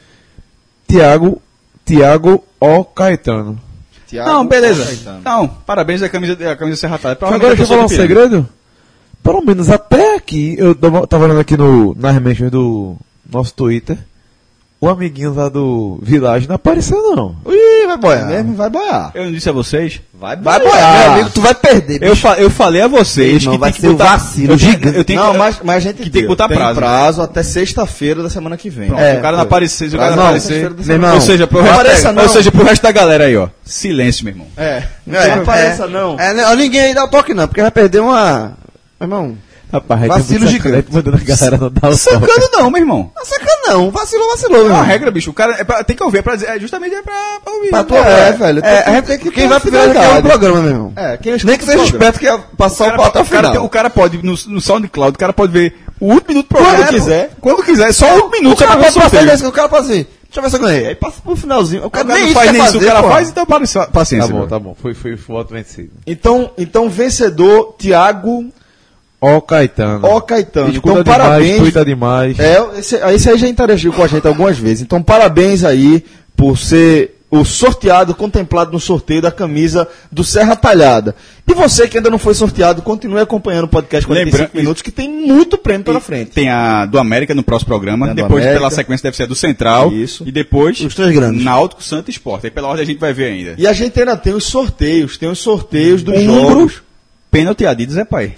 Tiago O. Caetano. Tiago Não, beleza. Caetano. Não, parabéns da camisa Serra Talhada. Agora deixa eu falar um segredo. Pelo menos até aqui, eu tava olhando aqui nas mentions do nosso Twitter, o amiguinho lá do Village não apareceu não. Ih, vai boiar. Mesmo vai boiar. Eu não disse a vocês? Vai Vai boiar, meu amigo, tu vai perder. Eu falei a vocês Não, que vai tem ser que um botar... vacilo eu tenho Não, que... mas a gente que tem que botar prazo. prazo até sexta-feira da semana que vem. Pronto, É, o cara não aparecer, se o cara Não, não aparecer... não, meu irmão, Ou seja, pro não resto, apareça, não. ou seja, pro resto da galera aí, ó. Silêncio, meu irmão. Não apareça, não. Ninguém aí dá o toque não, porque vai perder uma... Meu irmão, Rapaz, Vacilo gigante. mandando a galera não dar o toque. Sacando não, meu irmão. não saca não, vacilou, É meu uma irmão. regra, bicho. O cara tem que ouvir, justamente pra ouvir. Pra tua velho. quem vai primeiro aqui é o programa, meu irmão. Quem Nem que seja esperto que é passar o pau até o final. O cara pode, no SoundCloud, o cara pode ver o último minuto do programa. Quando quiser. Quando quiser, só um minuto. O cara só pra pode ver o passar sorteio. desse, o cara pode assim, deixa eu ver se eu ganhei. Aí passa pro finalzinho. O O cara cara nem não isso faz quer nem isso, o fazer, cara pô. faz, então paciência. Tá bom, bro. tá bom. Foi voto vencido. Então vencedor, Tiago Ó Caetano. O. Caetano. Escuta Então, demais, parabéns. tuita demais. Esse aí já interagiu com a gente algumas vezes. Então, parabéns aí por ser o sorteado, contemplado no sorteio da camisa do Serra Talhada. E você que ainda não foi sorteado, continue acompanhando o podcast 45 Lembrando- minutos, que tem muito prêmio pela frente. Tem a do América no próximo programa. Tem a do Depois, América. pela sequência, deve ser a do Central. Isso. E depois, Os três grandes. Náutico, Santa e Sport. Aí pela ordem a gente vai ver ainda. E a gente ainda tem os sorteios, dos Umbro, jogos. Pênalti Adidas é pai.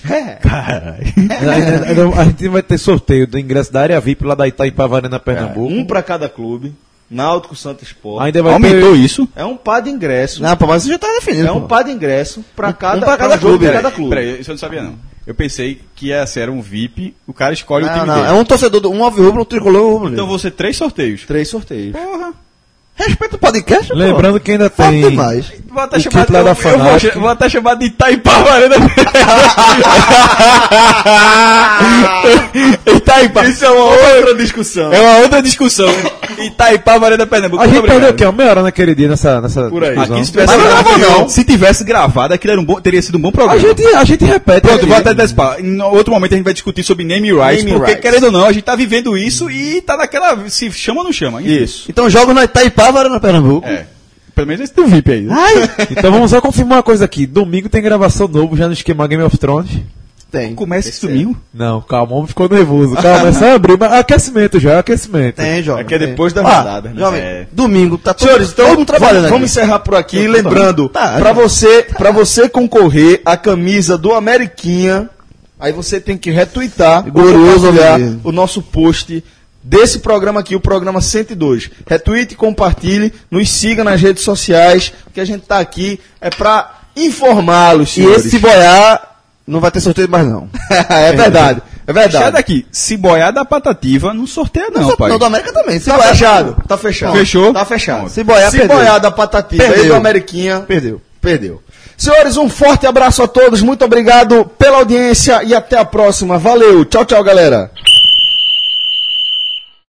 A gente vai ter sorteio do ingresso da área VIP lá da Itaipava Arena Pernambuco. Um para cada clube. Náutico, Santa e Sport. Ainda vai Aumentou ter... isso? É um par de ingresso. Não, pô, mas você já tá definido, É um pô. par de ingresso para cada, pra cada jogo clube. de cada clube. Peraí, isso eu não sabia não. Eu pensei que era um VIP, o cara escolhe o Não, time não, dele. é um torcedor, um alvirrubro, um tricolor, um rubro. Então vão ser 3 sorteios. 3 sorteios. Porra. Respeita o podcast, pô. Lembrando que ainda Fala tem... demais. Vou até O chamar kit lá da Fanatic. vou até chamar de Itaipava Arena. Itaipava. Isso é uma outra discussão. É uma outra discussão. Itaipava Arena Pernambuco. A gente Muito perdeu o obrigado. quê? Meia hora naquele dia nessa Por aí. divisão. Aqui, se tivesse, Mas não gravou, não. Se tivesse gravado, aquilo era teria sido um bom programa. A gente repete. Pronto, ali. vou até antecipar. Em outro momento a gente vai discutir sobre name rights, Name porque rights. querendo ou não, a gente tá vivendo isso e tá naquela. Se chama ou não chama? Enfim. Isso. Então joga na Itaipava, na Pernambuco. É. Pelo menos esse do VIP aí. Então vamos só confirmar uma coisa aqui. Domingo tem gravação novo já no esquema Game of Thrones. Tem. Começa esse domingo. Não, calma, o homem ficou nervoso. Calma, é só abrir. Mas aquecimento já, aquecimento. Tem, jovem. É que é tem. depois da Ó, rodada, né? Jovem, É. domingo, tá todo, Senhores, então todo mundo trabalhando vamos aqui. encerrar por aqui, lembrando, Tá, pra você concorrer à camisa do Ameriquinha, aí você tem que retweetar, Glorioso compartilhar Oliveira. o nosso post desse programa aqui, o programa 102. Retweete, compartilhe, nos siga nas redes sociais, que a gente tá aqui é pra informá-los, E senhores. esse se boiar, não vai ter sorteio mais não. É verdade, é Sai verdade. daqui. Se boiar da Patativa, não sorteia não, pai. Não, do América também. Se Tá boiar, fechado, tá fechado. Fechou? Tá fechado. Se boiar, perdeu. boiar da Patativa e Perdeu. do Ameriquinha, Perdeu. perdeu. Senhores, um forte abraço a todos, muito obrigado pela audiência e até a próxima. Valeu, tchau, tchau, galera.